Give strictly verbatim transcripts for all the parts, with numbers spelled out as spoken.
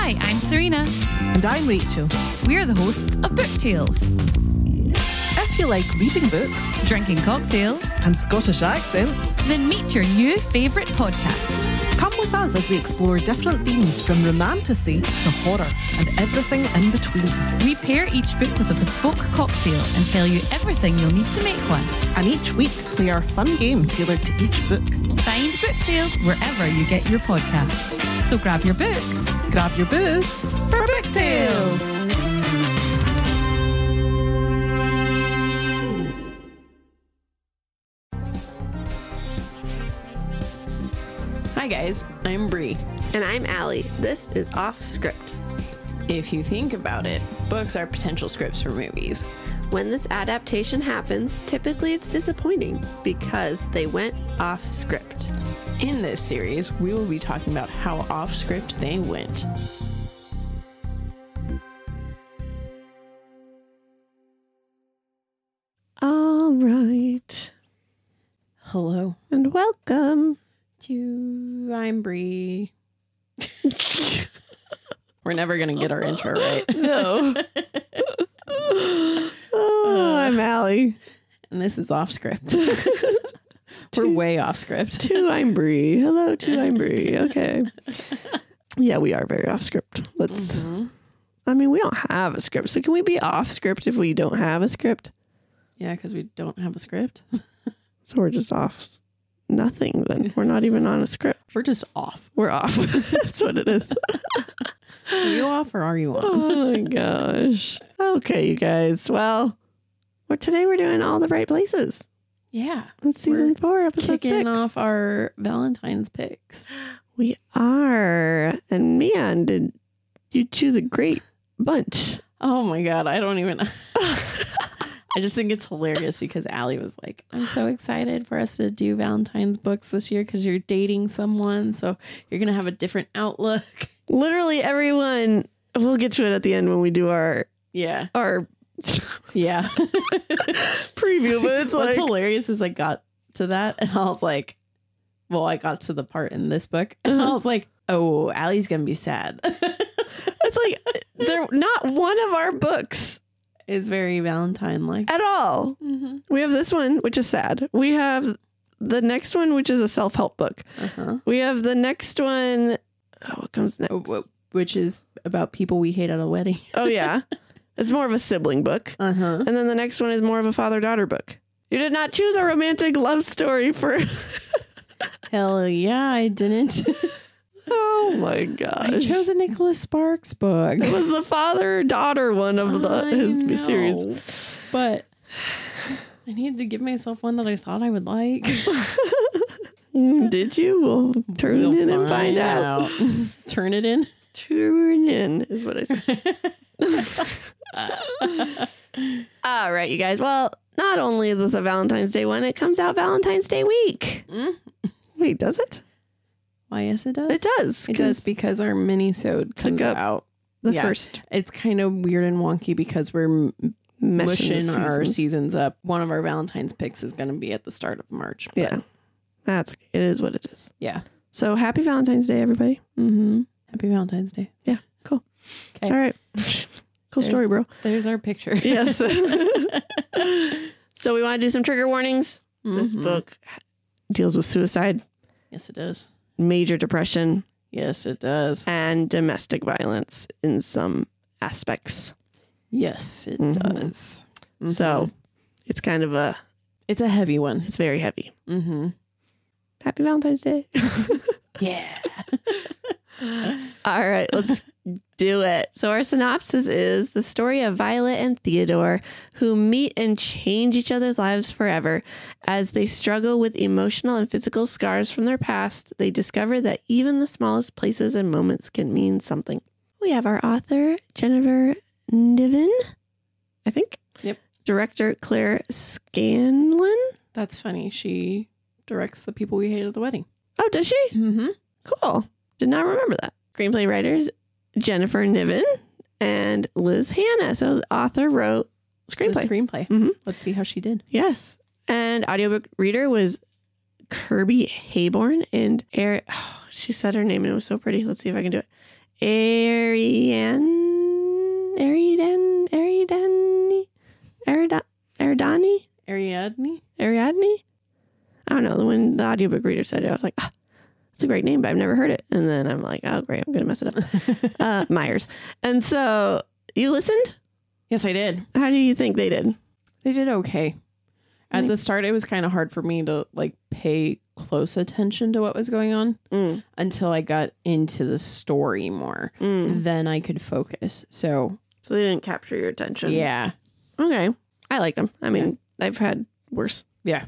Hi, I'm Serena. And I'm Rachel. We're the hosts of Book Tales. If you like reading books Drinking cocktails, and Scottish accents, then meet your new favourite podcast. come with us as we explore different themes from romantasy to horror and everything in between. We pair each book with a bespoke cocktail and tell you everything you'll need to make one. And each week play our fun game tailored to each book. Find Book Tales wherever you get your podcasts. So grab your book Grab your booze for Book Tales. Hi guys, I'm Bree. And I'm Allie. This is Off Script. If you think about it, books are potential scripts for movies. When this adaptation happens, typically it's disappointing because they went off script. In this series, we will be talking about how off script they went. All right. Hello. And welcome. To I'm Bree. We're never gonna get our intro right. No. Oh, I'm Allie. And this is off script. We're way off script. Two, I'm Bree. Hello, two, I'm Bree. Okay. Yeah, we are very off script. Let's. Mm-hmm. I mean, we don't have a script, so can we be off script if we don't have a script? Yeah, because we don't have a script. So we're just off. Nothing. Then we're not even on a script. We're just off. We're off. That's what it is. Are you off or are you on? Oh my gosh. Okay, you guys. Well, well, today we're doing All the Right Places. Yeah. It's season four, episode Kicking six. off our Valentine's picks. We are. And man, did you choose a great bunch. Oh my God, I don't even I just think it's hilarious because Allie was like, I'm so excited for us to do Valentine's books this year because you're dating someone. So you're going to have a different outlook. Literally everyone, we'll get to it at the end when we do our, Yeah. our Yeah. preview, but it's What's like, hilarious is I got to that and I was like, well, I got to the part in this book and I was like, oh, Allie's going to be sad. it's like, they're not one of our books It's very Valentine-like. at all. Mm-hmm. We have this one, which is sad. We have the next one, which is a self-help book. Uh-huh. We have the next one. Oh, what comes next? Which is about people we hate at a wedding. Oh, yeah. It's more of a sibling book. Uh-huh. And then the next one is more of a father-daughter book. You did not choose a romantic love story for... Hell yeah, I didn't. Oh, my gosh. I chose a Nicholas Sparks book. It was the father-daughter one of the I his know, series. But I needed to give myself one that I thought I would like. Did you? We'll turn We'll in and find out. Turn it in. Turn in is what I said. All right, you guys. Well, not only is this a Valentine's Day one, it comes out Valentine's Day week. Mm. Wait, does it? Why, yes, it does. It does. It does because our mini-sode comes up out. The Yeah. first It's kind of weird and wonky because we're m- meshing mushing the our seasons. seasons up. One of our Valentine's picks is going to be at the start of March. But Yeah, that's okay. It is what it is. Yeah. So happy Valentine's Day, everybody. Mm-hmm. Happy Valentine's Day. Yeah, cool. Okay. All right. Cool story, bro. There's our picture. Yes. So we want to do some trigger warnings. This Mhm. book deals with suicide, Yes, it does. major depression, Yes, it does. and domestic violence in some aspects. Yes, it Mhm. does. So it's kind of a, It's a heavy one. it's very heavy. Mm-hmm. Happy Valentine's Day. Yeah. All right, let's do it. So our synopsis is the story of Violet and Theodore, who meet and change each other's lives forever. As they struggle with emotional and physical scars from their past, they discover that even the smallest places and moments can mean something. We have our author, Jennifer Niven, I think. Yep. Director, Claire Scanlon. That's funny. She directs The People We Hate at the Wedding. Oh, does she? Mm-hmm. Cool. Did not remember that. Screenplay writers, Jennifer Niven and Liz Hanna. So the author wrote screenplay. The screenplay. Mhm. Let's see how she did. Yes. And audiobook reader was Kirby Hayborn and Eric. Oh, she said her name and it was so pretty. Let's see if I can do it. Ariane, Ariadne, Ariadne, Ariadne, Ariadne, Ariadne? Ariadne. I don't know. When the audiobook reader said it, I was like, ah, it's a great name, but I've never heard it. And then I'm like, oh, great. I'm going to mess it up. uh, Myers. And so you listened? Yes, I did. How do you think they did? They did okay. At Like- the start, it was kind of hard for me to like pay close attention to what was going on Mm. until I got into the story more. Mm. Then I could focus. So So they didn't capture your attention. yeah, Okay. I liked them. I mean, I've had worse. yeah.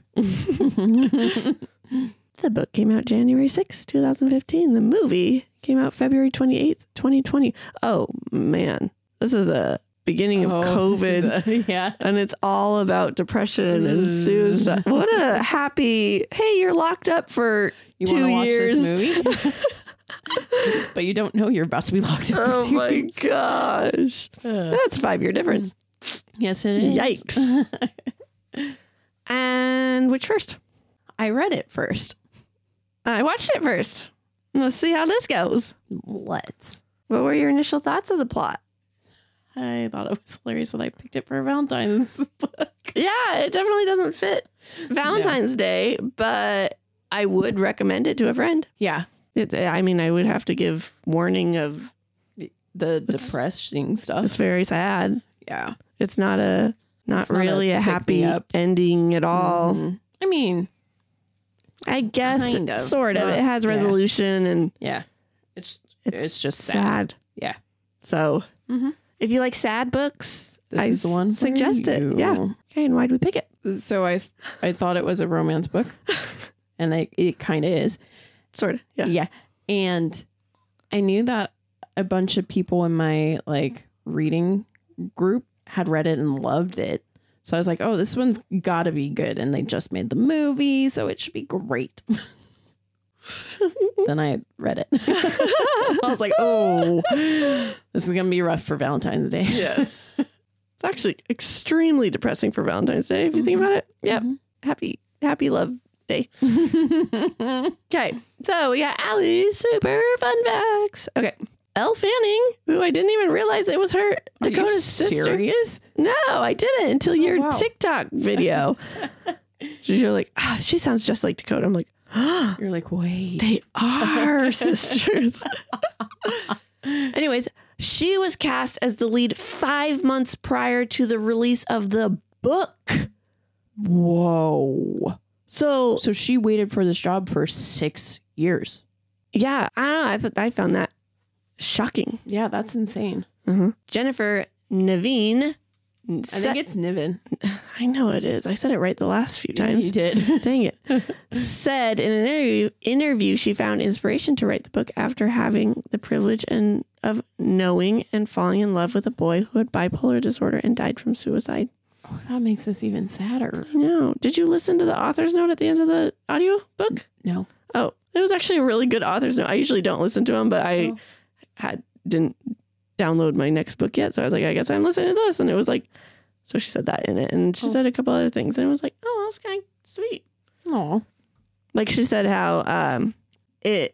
The book came out January sixth, twenty fifteen. The movie came out February twenty-eighth, twenty twenty. Oh, man. This is a beginning of Oh, COVID. this is a- yeah. And it's all about depression and suicide. What a happy, hey, you're locked up for You two want to watch years. this movie? But you don't know you're about to be locked up Oh for two my years. gosh. Uh, That's a five year difference. yes, it is. Yikes. And which first? I read it first. I watched it first. Let's see how this goes. Let's. What were your initial thoughts of the plot? I thought it was hilarious that I picked it for Valentine's book. Yeah, it definitely doesn't fit Valentine's Day, but I would recommend it to a friend. Yeah. It, I mean, I would have to give warning of The depressing stuff. it's very sad. Yeah. It's not a not It's not really a a, happy pick-me-up. ending at all. Mhm. I mean, I guess Kind of. sort of. Not- It has yeah. resolution and yeah. It's it's, it's just sad. sad. Yeah. So Mhm. if you like sad books, This I is the one for suggest it. you. Yeah. Okay, and why'd we pick it? So I I thought it was a romance book, and I, it kind of is. Sort of. Yeah. Yeah. And I knew that a bunch of people in my like reading group had read it and loved it. So I was like, oh, this one's got to be good. And they just made the movie, so it should be great. Then I read it. I was like, oh, this is going to be rough for Valentine's Day. Yes. It's actually extremely depressing for Valentine's Day if you think about it. Yep. Mhm. Happy, happy love day. Okay. So we got Allie's super fun facts. Okay. Elle Fanning, who I didn't even realize it was her, Are Dakota's you sister. serious? No, I didn't until your wow. TikTok video. You're like, ah, she sounds just like Dakota. I'm like, ah, You're like, wait. they are sisters. Anyways, she was cast as the lead five months prior to the release of the book. Whoa. So, So she waited for this job for six years. yeah, I don't know. I thought I found that shocking. Yeah, that's insane. Jennifer Naveen. I think it's Niven. I know it is. I said it right the last few times. You did. Dang it. Said in an interview, interview she found inspiration to write the book after having the privilege and of knowing and falling in love with a boy who had bipolar disorder and died from suicide. Oh, that makes us even sadder. I know. Did you listen to the author's note at the end of the audio book? No. Oh, it was actually a really good author's note. I usually don't listen to them, but I Oh. had didn't download my next book yet. So I was like, I guess I'm listening to this. And it was like, so she said that in it. And she Oh. said a couple other things. And it was like, oh, that's kind of sweet. Oh. Like she said how um, it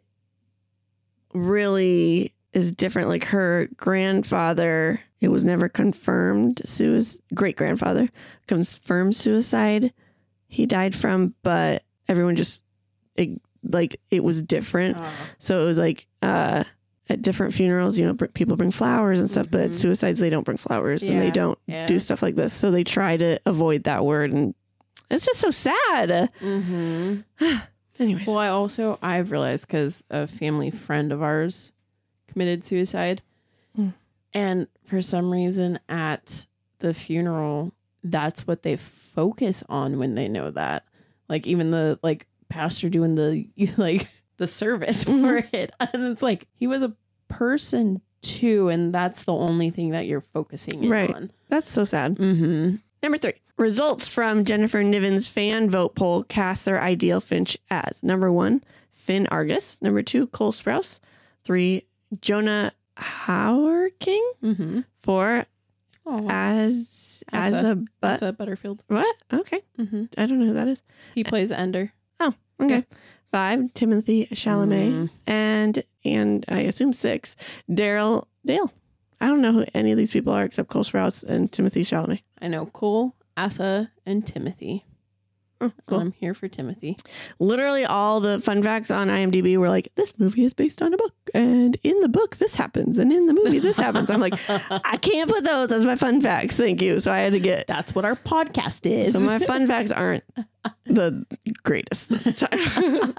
really is different. Like her grandfather, it was never confirmed suicide, great grandfather, confirmed suicide. He died from, but everyone just, it, like, it was different. So it was like, uh, at different funerals, you know, br- people bring flowers and stuff, but at Mhm. suicides, they don't bring flowers and they Yeah. don't Yeah. do stuff like this. So they try to avoid that word. And it's just so sad. Mm-hmm. Anyways. Well, I also, I've realized because a family friend of ours committed suicide. Mm. And for some reason at the funeral, that's what they focus on when they know that. Like even the like pastor doing the like the service for it. And it's like he was a person too, and that's the only thing that you're focusing in Right. on. That's so sad. Mm-hmm. Number three, results from Jennifer Niven's fan vote poll cast their ideal Finch as number one, Finn Argus. Number two, Cole Sprouse. Three, Jonah Hauerking. Mm-hmm. Four, Oh, as as Asa. a but Asa Butterfield. what? Okay, Mm-hmm. I don't know who that is. He plays Ender. Oh, okay. Five, Timothy Chalamet, Mm. and and I assume six, Daryl, Dale. I don't know who any of these people are except Cole Sprouse and Timothy Chalamet. I know Cole, Asa, and Timothy. Oh, cool. I'm here for Timothy. Literally all the fun facts on IMDb were like, this movie is based on a book. And in the book, this happens. And in the movie, this happens. I'm like, I can't put those as my fun facts. Thank you. So I had to get... That's what our podcast is. So my fun facts aren't the greatest this time.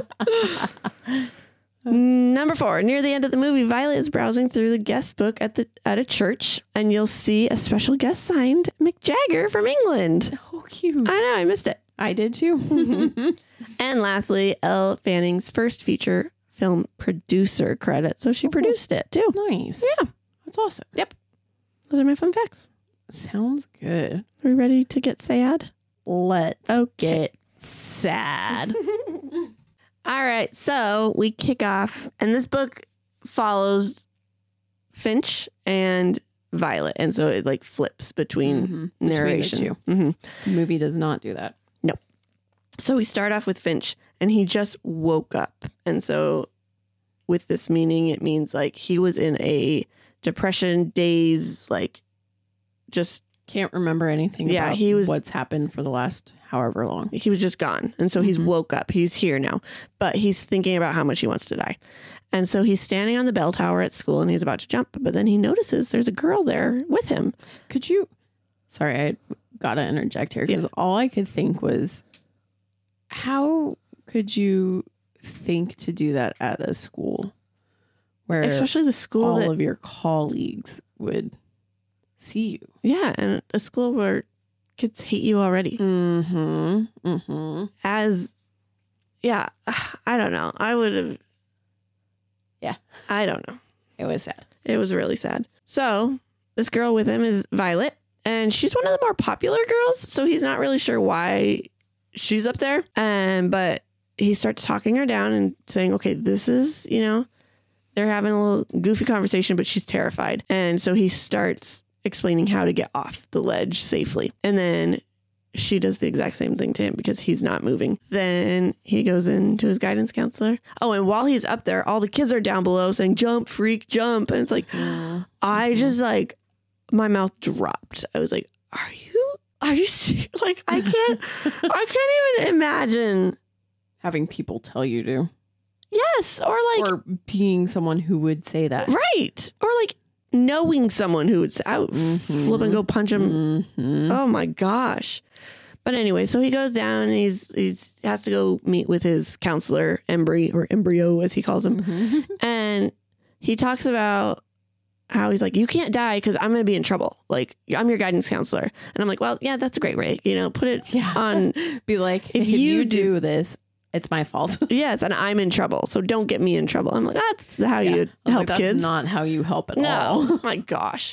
Number four, near the end of the movie, Violet is browsing through the guest book at the at a church, and you'll see a special guest signed Mick Jagger from England. Oh, cute. I know, I missed it. I did too. And lastly, Elle Fanning's first feature film producer credit. So she Oh, produced it too. Nice. Yeah. That's awesome. Yep. Those are my fun facts. Sounds good. Are we ready to get sad? Let's Okay. get sad. All right, so we kick off, and this book follows Finch and Violet, and so it like flips between Mhm. narration. Between Mhm. the two. The movie does not do that. So we start off with Finch, and he just woke up, and so with this meaning, it means like he was in a depression daze, like just Can't remember anything Yeah, about he was- what's happened for the last however long. he was just gone. And so he's Mhm. woke up. He's here now, but he's thinking about how much he wants to die. And so he's standing on the bell tower at school and he's about to jump, but then he notices there's a girl there with him. Could you... Sorry, I gotta interject here because all I could think was, how could you think to do that at a school where Especially the school all that, of your colleagues would see you? yeah, and a school where kids hate you already. Mm-hmm. Mm-hmm. As yeah, I don't know. I would have Yeah. I don't know. It was sad. It was really sad. So this girl with him is Violet, and she's one of the more popular girls. So he's not really sure why she's up there. Um, but he starts talking her down and saying, okay, this is, you know, they're having a little goofy conversation, but she's terrified. And so he starts explaining how to get off the ledge safely. And then she does the exact same thing to him because he's not moving. Then he goes into his guidance counselor. Oh, and while he's up there, all the kids are down below saying, jump, freak, jump. And it's like, I just like, my mouth dropped. I was like, are you, are you serious? Like, I can't, I can't even imagine. Having people tell you to. Yes. Or like, Or being someone who would say that. right. Or like knowing someone who would say, I would flip and go punch him. Mm-hmm. Oh my gosh. But anyway, so he goes down and he's, he's has to go meet with his counselor, Embry, or Embryo as he calls him. Mm-hmm. And he talks about how he's like, you can't die because I'm going to be in trouble. Like, I'm your guidance counselor. And I'm like, well, yeah, that's a great way. You know, put it Yeah. on, Be like, If if, you you, do- do this, it's my fault. yes, and I'm in trouble. So don't get me in trouble. I'm like, that's how Yeah. you I was help like, that's kids. not how you help at no. all. Oh my gosh.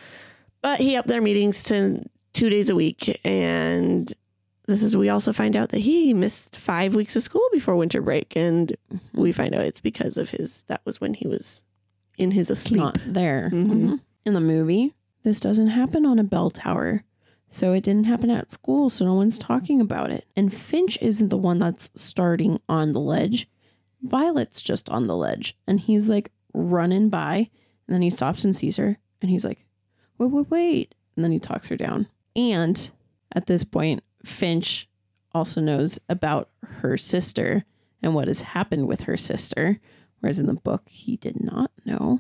But he upped their meetings to two days a week. And this is, we also find out that he missed five weeks of school before winter break. And we find out it's because of his, that was when he was in his asleep. Not there. Mhm. Mhm. In the movie, this doesn't happen on a bell tower. So it didn't happen at school, so no one's talking about it. And Finch isn't the one that's starting on the ledge. Violet's just on the ledge. And he's like running by. And then he stops and sees her. And he's like, wait, wait, wait. And then he talks her down. And at this point, Finch also knows about her sister and what has happened with her sister. Whereas in the book, he did not know.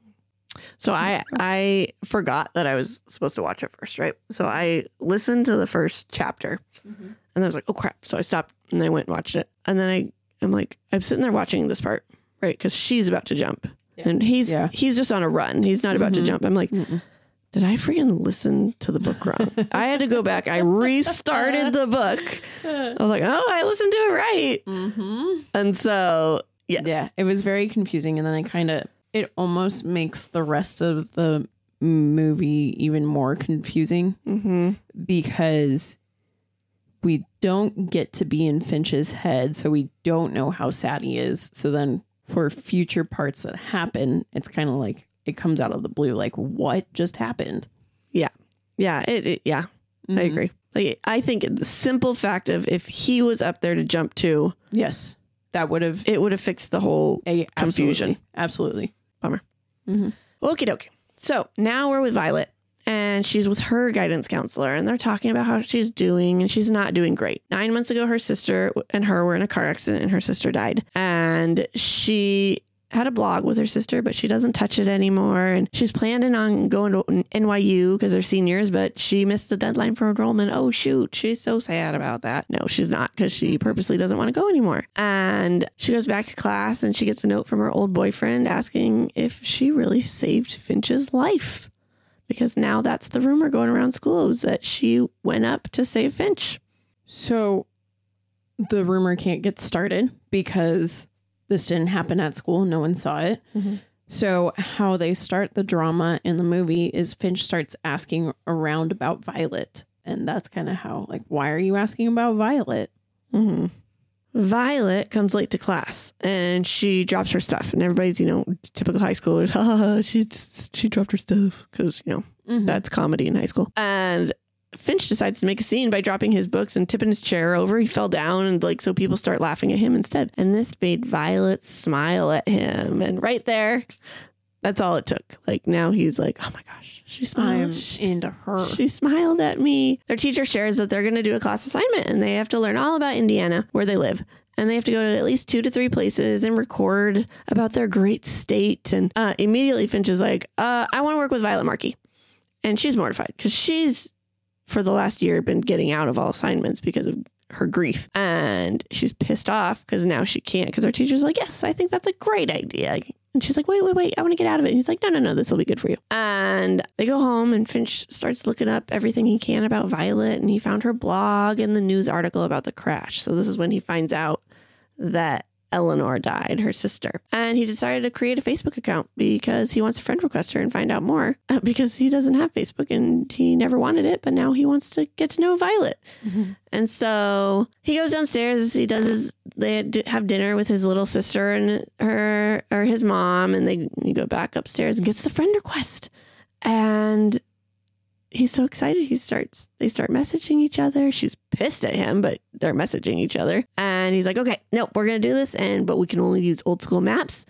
So I I forgot that I was supposed to watch it first, right? So I listened to the first chapter and I was like, oh crap. So I stopped and I went and watched it. And then I, I'm like, I'm sitting there watching this part, right? Because she's about to jump. And he's Yeah. he's just on a run. He's not about to Mhm. jump. I'm like, Mm-mm. did I freaking listen to the book wrong? I had to go back. I restarted the book. I was like, oh, I listened to it right. Mm-hmm. And so, yes. Yeah, it was very confusing. And then I kind of, it almost makes the rest of the movie even more confusing Mm-hmm. because we don't get to be in Finch's head. So we don't know how sad he is. So then for future parts that happen, it's kind of like it comes out of the blue. Like, what just happened? Yeah, it, it yeah. I Mhm. agree. Like, I think the simple fact of if he was up there to jump too, Yes. that would have It would have fixed the whole a confusion. Absolutely. Bummer. Mm-hmm. Okie dokie. So now we're with Violet, and she's with her guidance counselor, and they're talking about how she's doing, and she's not doing great. Nine months ago, her sister and her were in a car accident, and her sister died. And she had a blog with her sister, but she doesn't touch it anymore. And she's planning on going to N Y U because they're seniors, but she missed the deadline for enrollment. Oh, shoot. She's so sad about that. No, she's not, because she purposely doesn't want to go anymore. And she goes back to class, and she gets a note from her old boyfriend asking if she really saved Finch's life. Because now that's the rumor going around schools, that she went up to save Finch. So the rumor can't get started because this didn't happen at school. No one saw it. Mm-hmm. So how they start the drama in the movie is Finch starts asking around about Violet. And that's kind of how, like, why are you asking about Violet? Mm-hmm. Violet comes late to class, and she drops her stuff. And everybody's, you know, typical high schoolers. Ha, she, she dropped her stuff. Because, you know, Mm-hmm. that's comedy in high school. And Finch decides to make a scene by dropping his books and tipping his chair over. He fell down, and like, so people start laughing at him instead. And this made Violet smile at him. And right there, that's all it took. Like, now he's like, oh my gosh, she smiled. I'm She's- into her. She smiled at me. Their teacher shares that they're going to do a class assignment, and they have to learn all about Indiana, where they live. And they have to go to at least two to three places and record about their great state. And uh, immediately Finch is like, uh, I want to work with Violet Markey. And she's mortified because she's, for the last year, been getting out of all assignments because of her grief. And she's pissed off because now she can't, because our teacher's like, yes, I think that's a great idea. And she's like, wait, wait, wait, I want to get out of it. And he's like, no, no, no, this will be good for you. And they go home, and Finch starts looking up everything he can about Violet. And he found her blog and the news article about the crash. So this is when he finds out that Eleanor died, her sister. And he decided to create a Facebook account because he wants to friend request her and find out more, uh, because he doesn't have Facebook and he never wanted it, but now he wants to get to know Violet. Mm-hmm. And so he goes downstairs. He does his, they have dinner with his little sister and her, or his mom, and they he go back upstairs and gets the friend request. And he's so excited. He starts, they start messaging each other. She's pissed at him, but they're messaging each other. And he's like, okay, no, we're going to do this. And, but we can only use old school maps,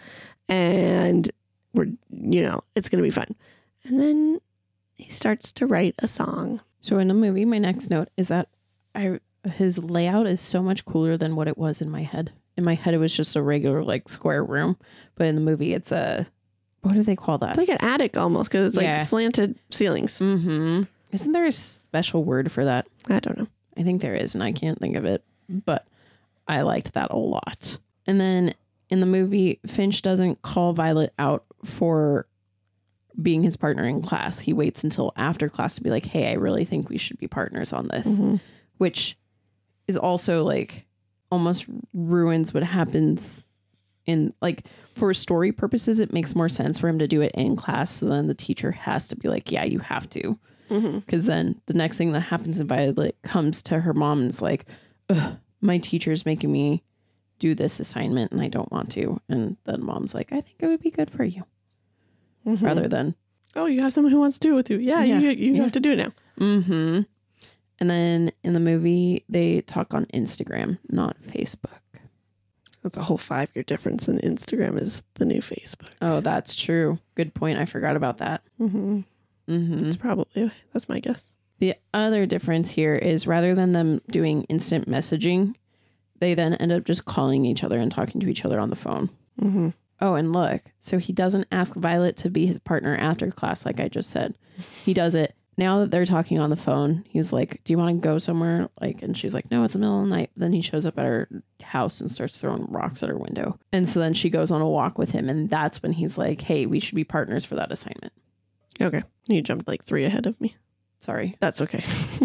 and we're, you know, it's going to be fun. And then he starts to write a song. So in the movie, my next note is that I his layout is so much cooler than what it was in my head. In my head, it was just a regular, like, square room. But in the movie, it's a, what do they call that? It's like an attic almost, because it's like Yeah. slanted ceilings. Mm-hmm. Isn't there a special word for that? I don't know. I think there is, and I can't think of it. But I liked that a lot. And then in the movie, Finch doesn't call Violet out for being his partner in class. He waits until after class to be like, hey, I really think we should be partners on this. Mm-hmm. Which is also like almost ruins what happens in, like, for story purposes. It makes more sense for him to do it in class. So then the teacher has to be like, yeah, you have to. Because then the next thing that happens in Violet comes to her mom and is like, ugh, my teacher's making me do this assignment and I don't want to. And then mom's like, I think it would be good for you. Mm-hmm. Rather than, Oh, you have someone who wants to do it with you. Yeah, Yeah, you, you yeah. have to do it now. mm-hmm. And then in the movie, they talk on Instagram, not Facebook. That's a whole five-year difference, and Instagram is the new Facebook. Oh, that's true. Good point. I forgot about that. Mm-hmm. Mm-hmm. That's probably, that's my guess. The other difference here is rather than them doing instant messaging, they then end up just calling each other and talking to each other on the phone. Mm-hmm. Oh, and look, so he doesn't ask Violet to be his partner after class, like I just said. He does it now that they're talking on the phone. He's like, do you want to go somewhere? Like, and she's like, no, it's the middle of the night. Then he shows up at her house and starts throwing rocks at her window. And so then she goes on a walk with him. And that's when he's like, hey, we should be partners for that assignment. Okay. You jumped like three ahead of me. Sorry. That's okay.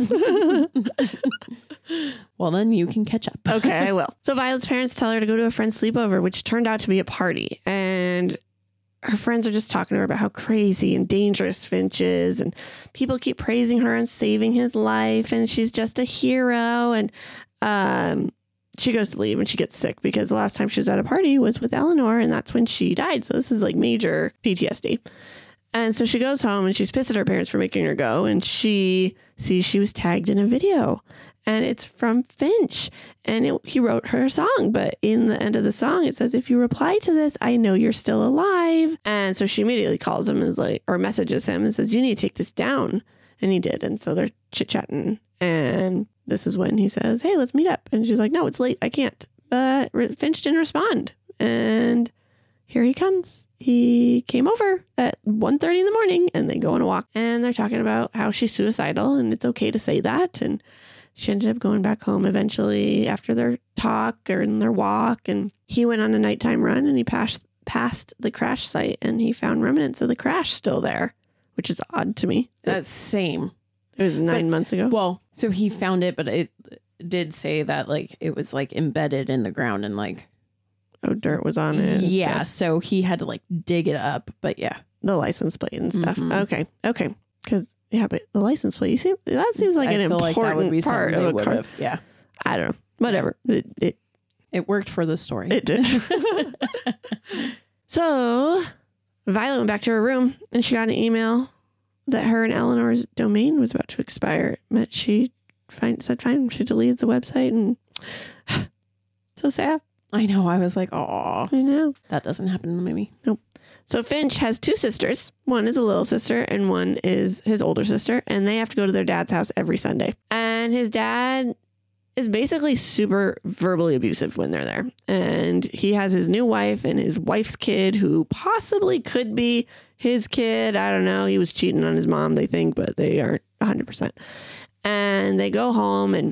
Well, then you can catch up. Okay, I will. So Violet's parents tell her to go to a friend's sleepover, which turned out to be a party. And her friends are just talking to her about how crazy and dangerous Finch is. And people keep praising her and saving his life. And she's just a hero. And um, she goes to leave and she gets sick because the last time she was at a party was with Eleanor. And that's when she died. So this is like major P T S D. And so she goes home and she's pissed at her parents for making her go. And she sees she was tagged in a video. And it's from Finch. And it, he wrote her a song. But in the end of the song, it says, if you reply to this, I know you're still alive. And so she immediately calls him and is like, or messages him and says, you need to take this down. And he did. And so they're chit-chatting. And this is when he says, hey, let's meet up. And she's like, no, it's late. I can't. But Finch didn't respond. And here he comes. He came over at one thirty in the morning and they go on a walk. And they're talking about how she's suicidal and it's okay to say that. And she ended up going back home eventually after their talk or in their walk. And he went on a nighttime run and he passed past the crash site and he found remnants of the crash still there, which is odd to me. That's same. It was nine But- months ago. Well, so he found it, but it did say that like it was like embedded in the ground and like Oh, dirt was on it. and yeah, stuff. so he had to like dig it up. But yeah, The license plate and stuff. Mhm. Okay. Okay. Because, yeah, but the license plate, you see, that seems like I an feel like important that would be part something they of a would car. have. Yeah, I don't know. Whatever. It, it, it worked for the story. it did. So Violet went back to her room and she got an email that her and Eleanor's domain was about to expire. But she find, said, fine. She deleted the website and so sad. I know. I was like, oh, I know. that doesn't happen in the movie. So Finch has two sisters. One is a little sister and one is his older sister. And they have to go to their dad's house every Sunday. And his dad is basically super verbally abusive when they're there. And he has his new wife and his wife's kid who possibly could be his kid. I don't know. He was cheating on his mom, they think, but they aren't one hundred percent. And they go home and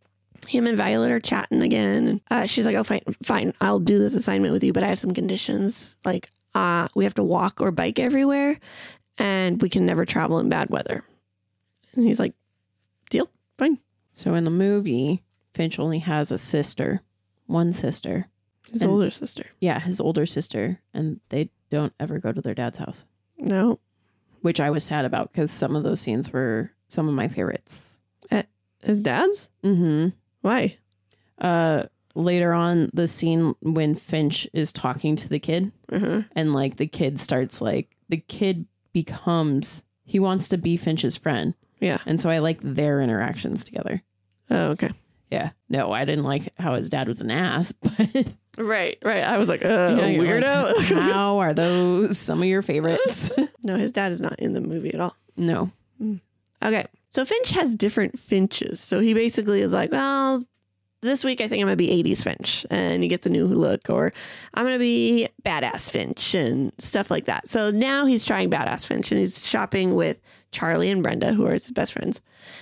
him and Violet are chatting again. And uh, she's like, oh, fine, fine. I'll do this assignment with you, but I have some conditions. Like, uh, we have to walk or bike everywhere and we can never travel in bad weather. And he's like, deal, fine. So in the movie, Finch only has a sister, one sister. His And- older sister. Yeah, his older sister, and they don't ever go to their dad's house, No. which I was sad about because some of those scenes were some of my favorites. His dad's? Mm-hmm. Why? Uh, later on, the scene when Finch is talking to the kid, Uh-huh. and like the kid starts like the kid becomes he wants to be Finch's friend, Yeah. and so I like their interactions together. Oh, okay. Yeah, no, I didn't like how his dad was an ass, but Right, right. I was like, uh, Yeah, you're weirdo. like, how are those some of your favorites? No, his dad is not in the movie at all. No. Okay. So Finch has different Finches. So he basically is like, well, this week I think I'm going to be eighties Finch. And he gets a new look. Or I'm going to be badass Finch and stuff like that. So now he's trying badass Finch. And he's shopping with Charlie and Brenda, who are his best friends.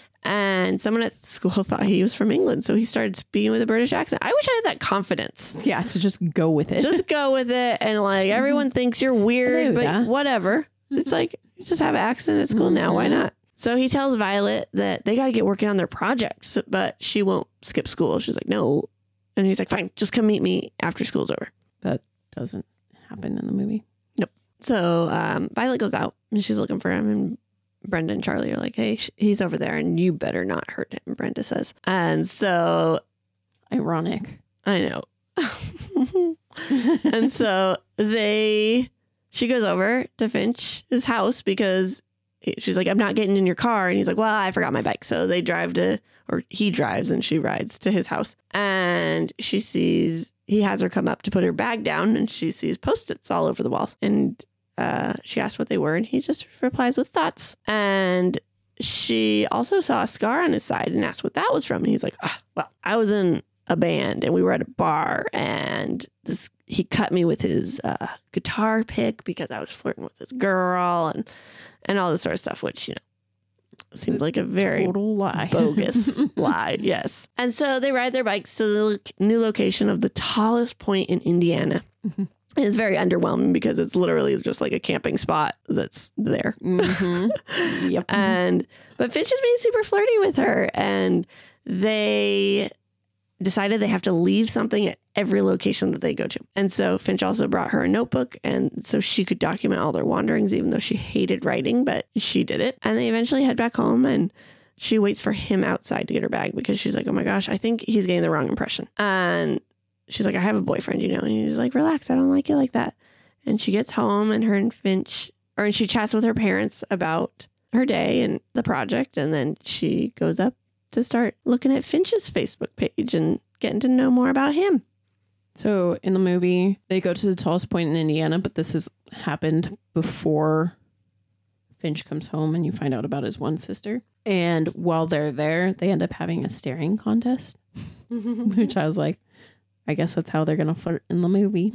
And someone at school thought he was from England. So he started speaking with a British accent. I wish I had that confidence. Yeah, to just go with it. Just go with it. And like everyone thinks you're weird, but Yeah. whatever. It's like, you just have an accent at school now. Why not? So he tells Violet that they got to get working on their projects, but she won't skip school. She's like, no. And he's like, fine, just come meet me after school's over. that doesn't happen in the movie. So um, Violet goes out and she's looking for him. And Brenda and Charlie are like, hey, sh- he's over there and you better not hurt him, Brenda says. And so Ironic. I know. And so they, she goes over to Finch's house because she's like, I'm not getting in your car. And he's like, well, I forgot my bike. So they drive to, or he drives and she rides to his house. And she sees, he has her come up to put her bag down and she sees Post-its all over the walls. And uh, she asks what they were and he just replies with thoughts. And she also saw a scar on his side and asked what that was from. And he's like, oh, well, I was in a band and we were at a bar and this he cut me with his uh, guitar pick because I was flirting with this girl and and all this sort of stuff, which, you know, seems like a very Total lie. bogus lie. Yes. And so they ride their bikes to the lo- new location of the tallest point in Indiana. And it's very underwhelming because it's literally just like a camping spot that's there. Mm-hmm. Yep. And but Finch is being super flirty with her, and they decided they have to leave something at every location that they go to. And so Finch also brought her a notebook, and so she could document all their wanderings, even though she hated writing, but she did it. And they eventually head back home, and she waits for him outside to get her bag because she's like, oh my gosh, I think he's getting the wrong impression. And she's like, I have a boyfriend, you know, and he's like, relax, I don't like it like that. And she gets home, and her and Finch or she chats with her parents about her day and the project. And then she goes up to start looking at Finch's Facebook page and getting to know more about him. So in the movie, they go to the tallest point in Indiana, but this has happened before Finch comes home and you find out about his one sister. And while they're there, they end up having a staring contest, which I was like, I guess that's how they're going to flirt in the movie.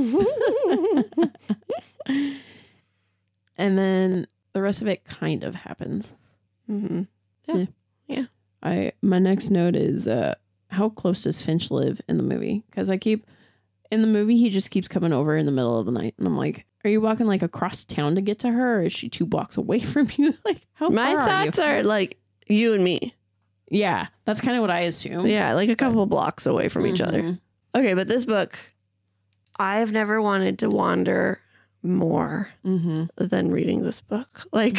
And then the rest of it kind of happens. Mm-hmm. Yeah. Yeah. yeah. I my next note is uh, how close does Finch live in the movie? Because I keep... In the movie, he just keeps coming over in the middle of the night. And I'm like, are you walking like across town to get to her? Or is she two blocks away from you? Like, how My far thoughts are, you? are like you and me. Yeah, that's kind of what I assume. Yeah, like a couple blocks away from each other. Mhm. Okay, but this book, I've never wanted to wander more Mm-hmm. than reading this book. Like,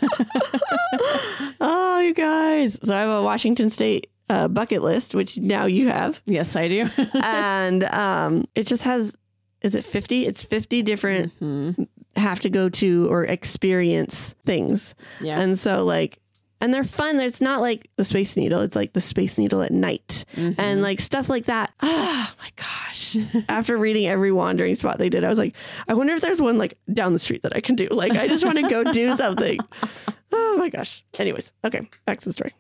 oh, you guys. So I have a Washington State uh, bucket list, which now you have. Yes, I do. And um, it just has, is it fifty? It's fifty different Mhm. have to go to or experience things. Yeah. And so like, and they're fun. It's not like the Space Needle. It's like the Space Needle at night Mhm. and like stuff like that. Oh my gosh. After reading every wandering spot they did, I was like, I wonder if there's one like down the street that I can do. Like, I just want to go do something. Oh my gosh. Anyways. Okay. Back to the story.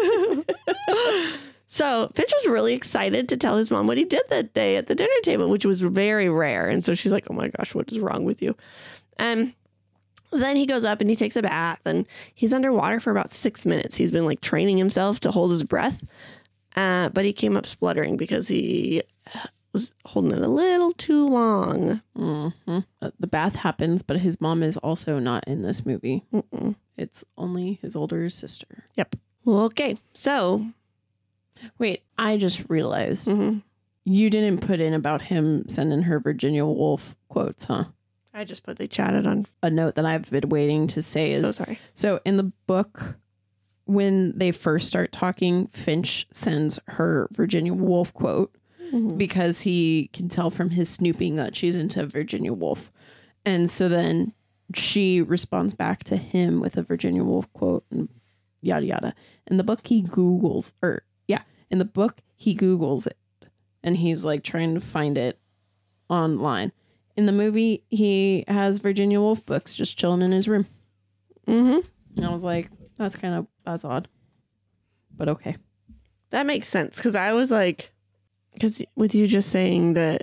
So Finch was really excited to tell his mom what he did that day at the dinner table, which was very rare. And so she's like, oh my gosh, what is wrong with you? And then he goes up and he takes a bath and he's underwater for about six minutes. He's been like training himself to hold his breath. Uh, but he came up spluttering because he was holding it a little too long. Mm-hmm. Uh, the bath happens, but his mom is also not in this movie. Mm-mm. It's only his older sister. Yep. Well, okay. So. Wait, I just realized Mhm. you didn't put in about him sending her Virginia Woolf quotes, huh? I just put they chatted on. A note that I've been waiting to say is So sorry. so in the book, when they first start talking, Finch sends her Virginia Woolf quote Mhm. because he can tell from his snooping that she's into Virginia Woolf. And so then she responds back to him with a Virginia Woolf quote and yada yada. In the book, he Googles, or yeah, in the book, he Googles it and he's like trying to find it online. In the movie, he has Virginia Woolf books just chilling in his room. Mm-hmm. And I was like, that's kind of, that's odd. But okay. That makes sense because I was like, because with you just saying that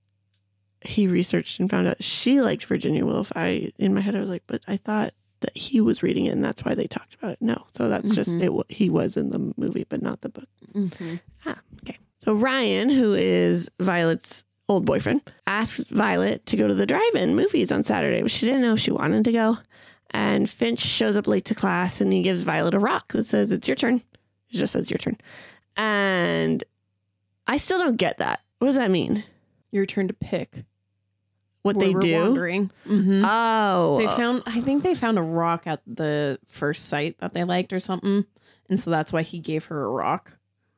he researched and found out she liked Virginia Woolf, I in my head I was like, but I thought that he was reading it and that's why they talked about it. No, so that's just Mhm. it. wa- He was in the movie, but not the book. Mm-hmm. Ah, okay. So Ryan, who is Violet's old boyfriend, asks Violet to go to the drive-in movies on Saturday, but she didn't know if she wanted to go. And Finch shows up late to class and he gives Violet a rock that says, it's your turn. It just says your turn. And I still don't get that. What does that mean? Your turn to pick What where they we're do? wandering. Mm-hmm. Oh. They found, I think they found a rock at the first site that they liked or something. And so that's why he gave her a rock.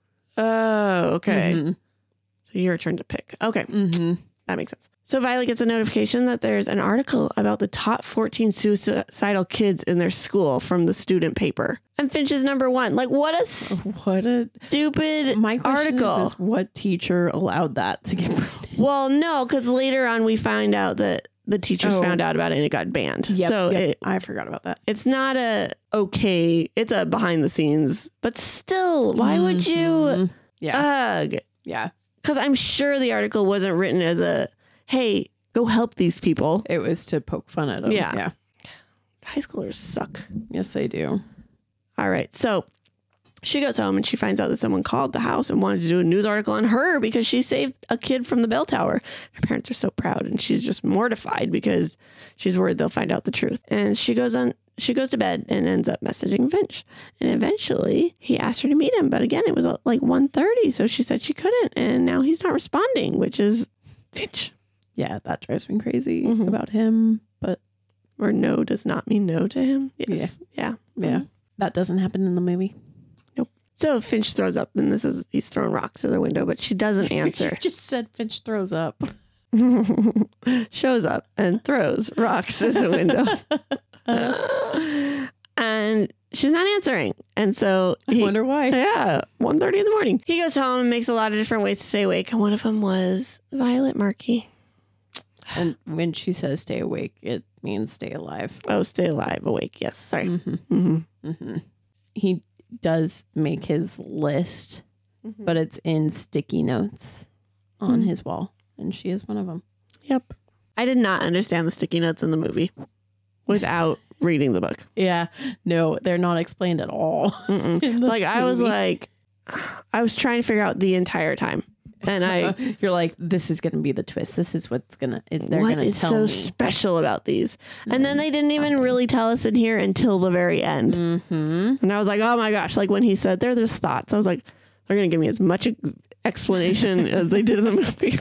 Oh, okay. Mhm. So your turn to pick. Okay. Mm-hmm. That makes sense. So Violet gets a notification that there's an article about the top fourteen suicidal kids in their school from the student paper. And Finch is number one. Like, what a What a stupid my question article. is, is what teacher allowed that to get printed? Well, no, because later on we find out that the teachers Oh. found out about it and it got banned. Yep, so yep. It, I forgot about that. it's not a okay, it's a behind the scenes, but still, why would you? Mhm. Yeah. Ugh. yeah. Because I'm sure the article wasn't written as a, hey, go help these people. It was to poke fun at them. Yeah. Yeah. High schoolers suck. Yes, they do. All right. So she goes home and she finds out that someone called the house and wanted to do a news article on her because she saved a kid from the bell tower. Her parents are so proud and she's just mortified because she's worried they'll find out the truth. And she goes on, she goes to bed and ends up messaging Finch. And eventually he asked her to meet him. But again, it was like one thirty. So she said she couldn't. And now he's not responding, which is Finch. Yeah, that drives me crazy Mhm. about him. But Or no does not mean no to him. Yes. Yeah. yeah, that doesn't happen in the movie. So Finch throws up and this is, he's throwing rocks at the window, but she doesn't answer. You just said Finch throws up. shows up and throws rocks at the window. And she's not answering. And so he, I wonder why. Yeah, one thirty in the morning. He goes home and makes a lot of different ways to stay awake. And one of them was Violet Markey. And when she says stay awake, it means stay alive. Oh, stay alive, awake. Yes, sorry. Mm-hmm. Mm-hmm. Mm-hmm. He does make his list, Mm-hmm. but it's in sticky notes on Mm. his wall. And she is one of them. Yep. I did not understand the sticky notes in the movie without reading the book. Yeah. No, they're not explained at all. in the Like, I was movie. like, I was trying to figure out the entire time. And I, You're like, this is going to be the twist. This is what's going to, they're what going to is tell so me. special about these? And then they didn't even really tell us in here until the very end. Mm-hmm. And I was like, oh my gosh. Like when he said, they're just thoughts. I was like, they're going to give me as much ex- explanation as they did in the movie.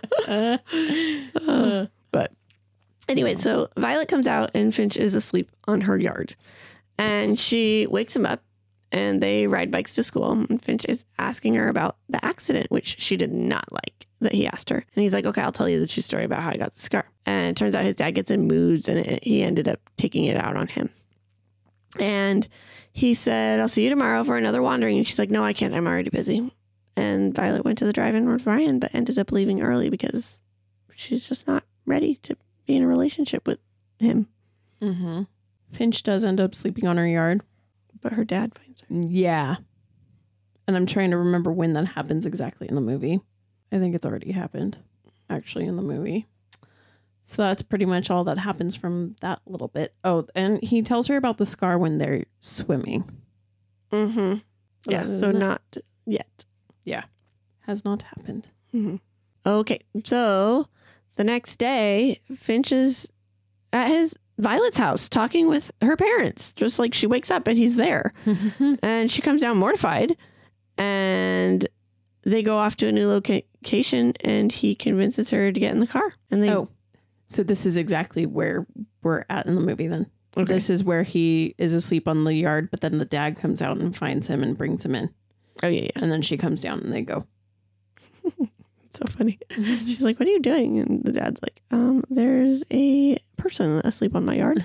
Uh, but anyway, so Violet comes out and Finch is asleep on her yard. And she wakes him up and they ride bikes to school. And Finch is asking her about the accident, which she did not like that he asked her. And he's like, okay, I'll tell you the true story about how I got the scar. And it turns out his dad gets in moods and it, he ended up taking it out on him. And he said, I'll see you tomorrow for another wandering. And she's like, no, I can't. I'm already busy. And Violet went to the drive-in with Ryan, but ended up leaving early because she's just not ready to be in a relationship with him. Mm-hmm. Finch does end up sleeping on her yard. But her dad finds her. Yeah. And I'm trying to remember when that happens exactly in the movie. I think it's already happened, actually, in the movie. So that's pretty much all that happens from that little bit. Oh, and he tells her about the scar when they're swimming. Mm-hmm. Yeah, Other so than that- not yet. Yeah. Has not happened. Mm-hmm. Okay, so the next day, Finch is at his Violet's house talking with her parents. Just like she wakes up and he's there. And she comes down mortified. And they go off to a new loca- location and he convinces her to get in the car. And they Oh, so this is exactly where we're at in the movie then. Okay. This is where he is asleep on the yard, but then the dad comes out and finds him and brings him in. Oh, yeah, yeah. And then she comes down and they go. It's so funny. She's like, what are you doing? And the dad's like, um, there's a person asleep on my yard.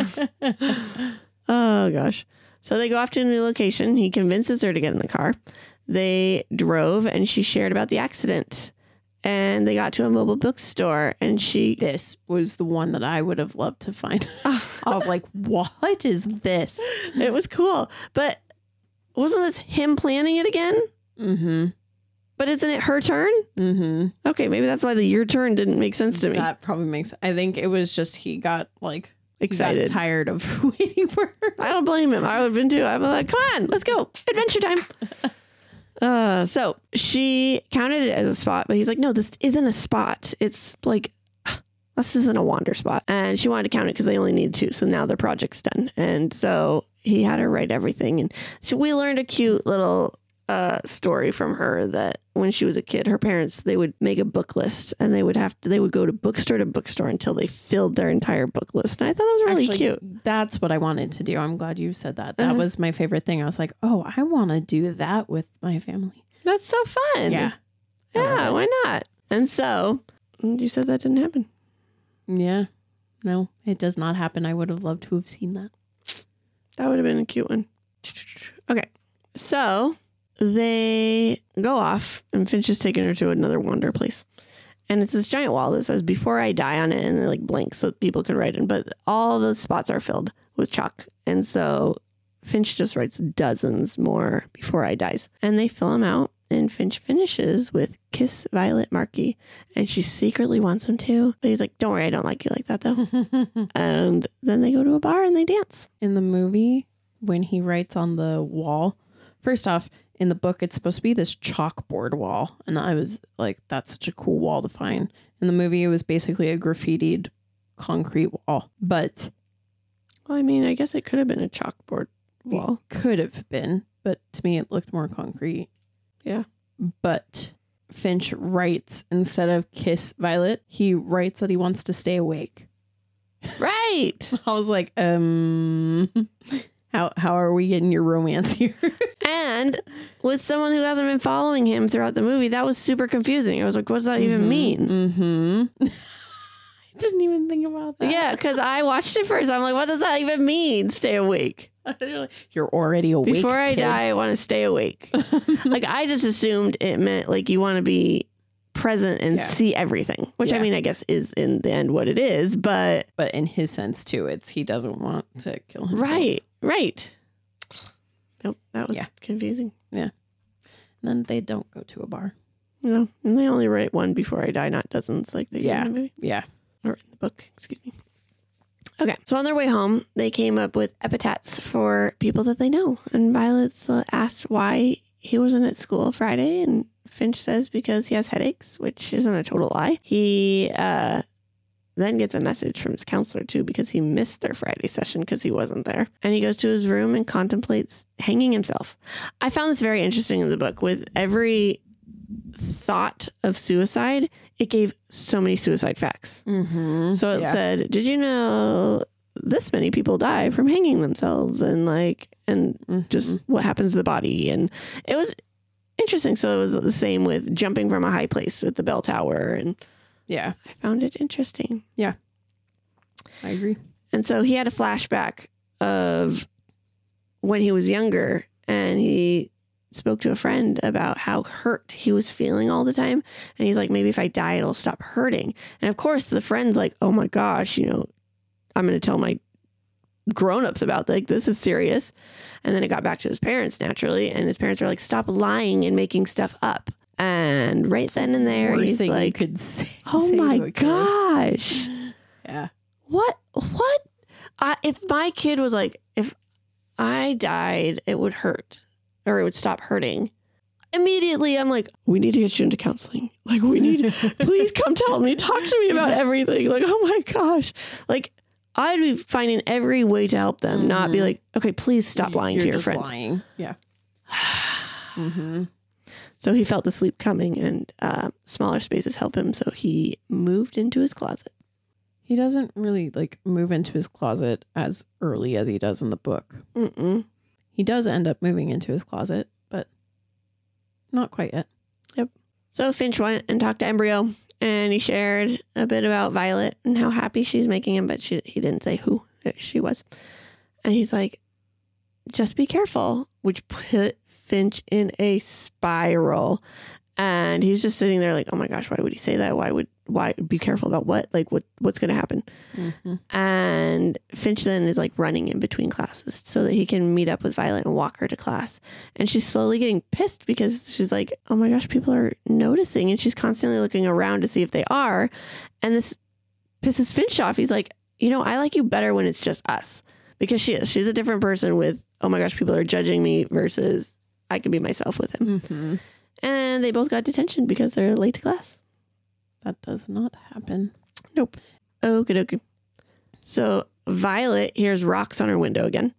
Oh, gosh. So they go off to a new location. He convinces her to get in the car. They drove and she shared about the accident. And they got to a mobile bookstore and she... This was the one that I would have loved to find. I was like, what is this? It was cool. But wasn't this him planning it again? Mm-hmm. But isn't it her turn? Mm-hmm. Okay, maybe that's why the your turn didn't make sense to me. That probably makes... I think it was just he got, like... Excited. He got tired of waiting for her. I don't blame him. I would have been too. I'm like, come on, let's go. Adventure time. Uh, so she counted it as a spot, but he's like, no, this isn't a spot. It's like, this isn't a wander spot. And she wanted to count it because they only needed two. So now their project's done. And so he had her write everything. And she, we learned a cute little uh, story from her that when she was a kid, her parents, they would make a book list and they would have to, they would go to bookstore to bookstore until they filled their entire book list. And I thought that was really Actually, cute. That's what I wanted to do. I'm glad you said that. That Uh-huh. was my favorite thing. I was like, oh, I want to do that with my family. That's so fun. Yeah. Yeah, why not? And so you said that didn't happen. Yeah. No, it does not happen. I would have loved to have seen that. That would have been a cute one. Okay. So they go off and Finch is taking her to another wander place. And it's this giant wall that says before I die on it and they're like blank so people can write in. But all those spots are filled with chalk. And so Finch just writes dozens more before I dies. And they fill them out. And Finch finishes with kiss Violet Markey. And she secretly wants him to. But he's like, don't worry, I don't like you like that though. And then they go to a bar and they dance. In the movie, when he writes on the wall, first off, in the book, it's supposed to be this chalkboard wall. And I was like, that's such a cool wall to find. In the movie, it was basically a graffitied concrete wall. But Well, I mean, I guess it could have been a chalkboard wall. it could have been. But to me, it looked more concrete. Yeah. But Finch writes, instead of kiss Violet, he writes that he wants to stay awake. Right. I was like, um, How how are we getting your romance here? And with someone who hasn't been following him throughout the movie, that was super confusing. I was like, what does that mm-hmm. even mean? Mm-hmm. I didn't even think about that. Yeah, because I watched it first. I'm like, what does that even mean? Stay awake. You're already awake. Before I kid. die, I want to stay awake. Like, I just assumed it meant like you want to be present and yeah. see everything, which yeah. I mean, I guess is in the end what it is, but but in his sense too, it's he doesn't want to kill himself. Right, right. Nope, that was yeah. confusing. Yeah. And then they don't go to a bar. No, and they only write one before I die, not dozens like they yeah. do in the movie. Yeah. Or in the book, excuse me. Okay, so on their way home, they came up with epithets for people that they know. And Violet's uh, asked why he wasn't at school Friday, and Finch says because he has headaches, which isn't a total lie. He uh, then gets a message from his counselor, too, because he missed their Friday session because he wasn't there. And he goes to his room and contemplates hanging himself. I found this very interesting in the book. With every thought of suicide, it gave so many suicide facts. Mm-hmm. So it yeah. said, did you know this many people die from hanging themselves? And like, and mm-hmm. just what happens to the body. And it was interesting. So it was the same with jumping from a high place with the bell tower. And yeah, I found it interesting. Yeah, I agree. And so he had a flashback of when he was younger, and he spoke to a friend about how hurt he was feeling all the time. And he's like, maybe if I die, it'll stop hurting. And of course, the friend's like, oh my gosh, you know, I'm going to tell my grown-ups about like this is serious. And then it got back to his parents naturally, and his parents are like, stop lying and making stuff up. And right then and there, he's like, could say, oh say my gosh. Yeah. What? What? I, if my kid was like, if I died, it would hurt, or it would stop hurting. Immediately, I'm like, we need to get you into counseling. Like, we need, please come tell me, talk to me about everything. Like, oh my gosh. Like, I'd be finding every way to help them, mm-hmm. not be like, okay, please stop lying You're to your just friends. Lying. Yeah. mm-hmm. So he felt the sleep coming, and uh, smaller spaces help him. So he moved into his closet. He doesn't really like move into his closet as early as he does in the book. Mm-mm. He does end up moving into his closet, but not quite yet. Yep. So Finch went and talked to Embryo, and he shared a bit about Violet and how happy she's making him, but she, he didn't say who she was. And he's like, just be careful, which put Finch in a spiral. And he's just sitting there like, oh my gosh, why would he say that? Why would, why be careful about what? Like, what, what's going to happen? Mm-hmm. And Finch then is like running in between classes so that he can meet up with Violet and walk her to class. And she's slowly getting pissed because she's like, oh my gosh, people are noticing. And she's constantly looking around to see if they are. And this pisses Finch off. He's like, you know, I like you better when it's just us. Because she is. She's a different person with, oh my gosh, people are judging me versus I can be myself with him. Mm-hmm. And they both got detention because they're late to class. That does not happen. Nope. Okie dokie. So Violet hears rocks on her window again.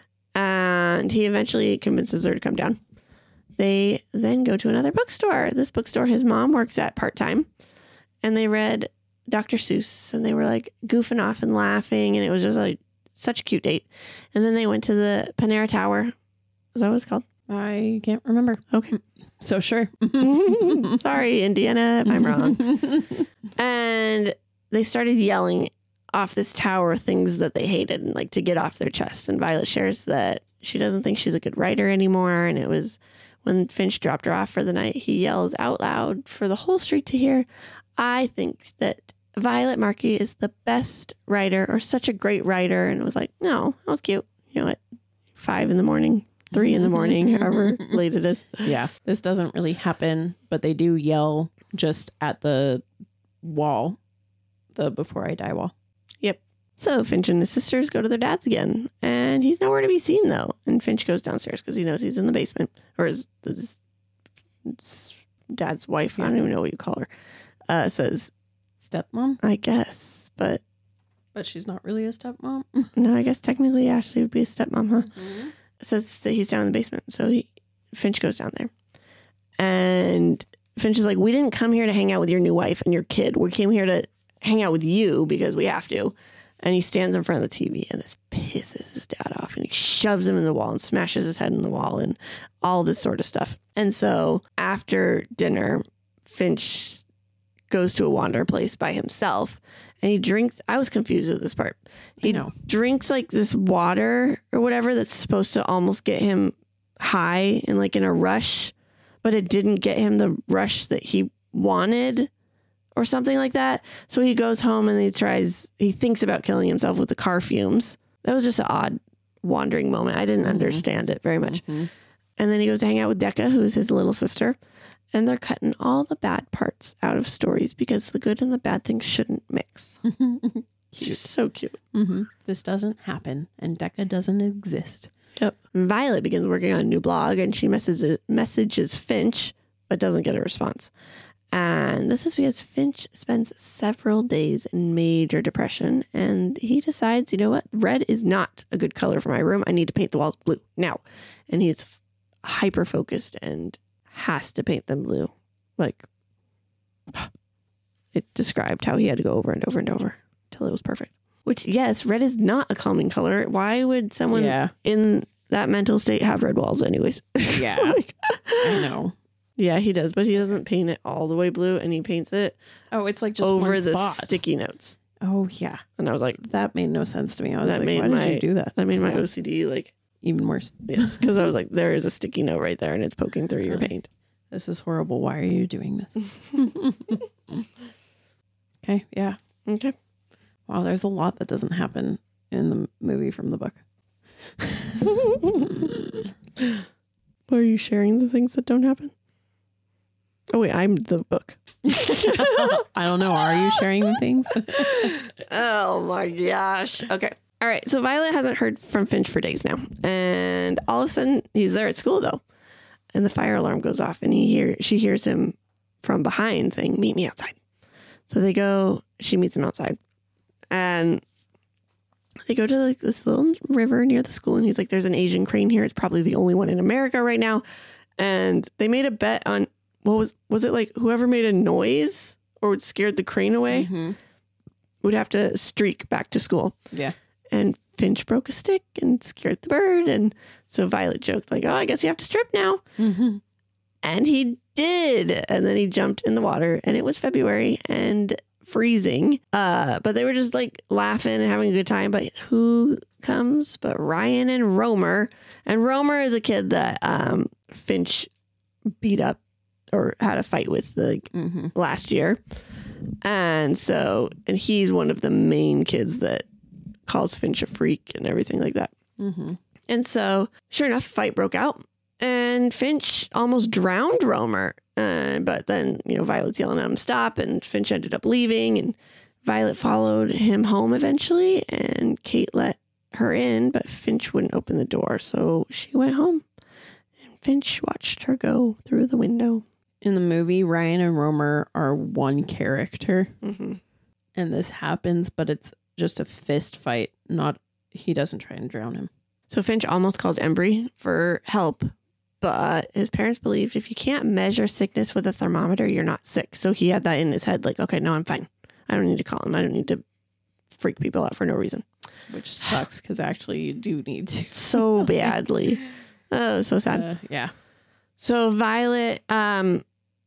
And he eventually convinces her to come down. They then go to another bookstore. This bookstore his mom works at part-time. And they read Doctor Seuss. And they were like goofing off and laughing. And it was just like such a cute date. And then they went to the Panera Tower. Is that what it's called? I can't remember. Okay. So sure. Sorry, Indiana, if I'm wrong. And they started yelling off this tower things that they hated and like to get off their chest. And Violet shares that she doesn't think she's a good writer anymore. And it was when Finch dropped her off for the night, he yells out loud for the whole street to hear, I think that Violet Markey is the best writer or such a great writer. And it was like, no, that was cute. You know what? Five in the morning. Three in the morning, however late it is. Yeah, this doesn't really happen, but they do yell just at the wall, the Before I Die wall. Yep. So Finch and his sisters go to their dad's again, and he's nowhere to be seen, though. And Finch goes downstairs because he knows he's in the basement, or his, his, his dad's wife, yeah. I don't even know what you call her, uh, says... Stepmom? I guess, but... But she's not really a stepmom? No, I guess technically Ashley would be a stepmom, huh? Mm-hmm. Says that he's down in the basement. So he, Finch goes down there. And Finch is like, we didn't come here to hang out with your new wife and your kid. We came here to hang out with you because we have to. And he stands in front of the T V, and this pisses his dad off, and he shoves him in the wall and smashes his head in the wall and all this sort of stuff. And so after dinner, Finch goes to a wander place by himself, and he drinks. I was confused at this part. He know. drinks like this water or whatever that's supposed to almost get him high and like in a rush, but it didn't get him the rush that he wanted or something like that. So he goes home and he tries, he thinks about killing himself with the car fumes. That was just an odd wandering moment. I didn't mm-hmm. understand it very much. Mm-hmm. And then he goes to hang out with Decca, who's his little sister. And they're cutting all the bad parts out of stories because the good and the bad things shouldn't mix. She's so cute. Mm-hmm. This doesn't happen, and Decca doesn't exist. Yep. Violet begins working on a new blog, and she messages, messages Finch, but doesn't get a response. And this is because Finch spends several days in major depression, and he decides, you know what? Red is not a good color for my room. I need to paint the walls blue now. And he's hyper-focused and has to paint them blue. Like, it described how he had to go over and over and over until it was perfect. Which, yes, red is not a calming color. Why would someone yeah. in that mental state have red walls anyways? Yeah, like, I know. Yeah, he does, but he doesn't paint it all the way blue, and he paints it Oh, it's like just over one the spot. sticky notes. Oh, yeah. And I was like, That made no sense to me. I was that like, made why my, did you do that? That made my O C D like, Even worse. yes, because I was like, there is a sticky note right there, and it's poking through your paint. This is horrible. Why are you doing this? Okay, yeah. Okay. Wow, there's a lot that doesn't happen in the movie from the book. Why are you sharing the things that don't happen? Oh, wait, I'm the book. I don't know. Are you sharing the things? Oh, my gosh. Okay. All right. So Violet hasn't heard from Finch for days now. And all of a sudden, he's there at school, though. And the fire alarm goes off, and he hear she hears him from behind saying, meet me outside. So they go, she meets him outside. And they go to like this little river near the school, and he's like, there's an Asian crane here. It's probably the only one in America right now. And they made a bet on, what was, was it like whoever made a noise or scared the crane away mm-hmm. would have to streak back to school. Yeah. And Finch broke a stick and scared the bird. And so Violet joked like, oh, I guess you have to strip now. Mm-hmm. And he did. And then he jumped in the water, and it was February and freezing. Uh, but they were just like laughing and having a good time. But who comes but Ryan and Romer? And Romer is a kid that um, Finch beat up or had a fight with like mm-hmm. last year. And so, and he's one of the main kids that calls Finch a freak and everything like that. Mm-hmm. And so, sure enough, fight broke out, and Finch almost drowned Romer. Uh, but then, you know, Violet's yelling at him to stop, and Finch ended up leaving, and Violet followed him home eventually, and Kate let her in, but Finch wouldn't open the door, so she went home, and Finch watched her go through the window. In the movie, Ryan and Romer are one character, mm-hmm. and this happens, but it's just a fist fight. Not he doesn't try and drown him. So Finch almost called Embry for help, but his parents believed if you can't measure sickness with a thermometer, you're not sick. So he had that in his head, like, okay, no, I'm fine. I don't need to call him. I don't need to freak people out for no reason. Which sucks because actually you do need to so badly. Oh, so sad. Uh, yeah. So Violet um.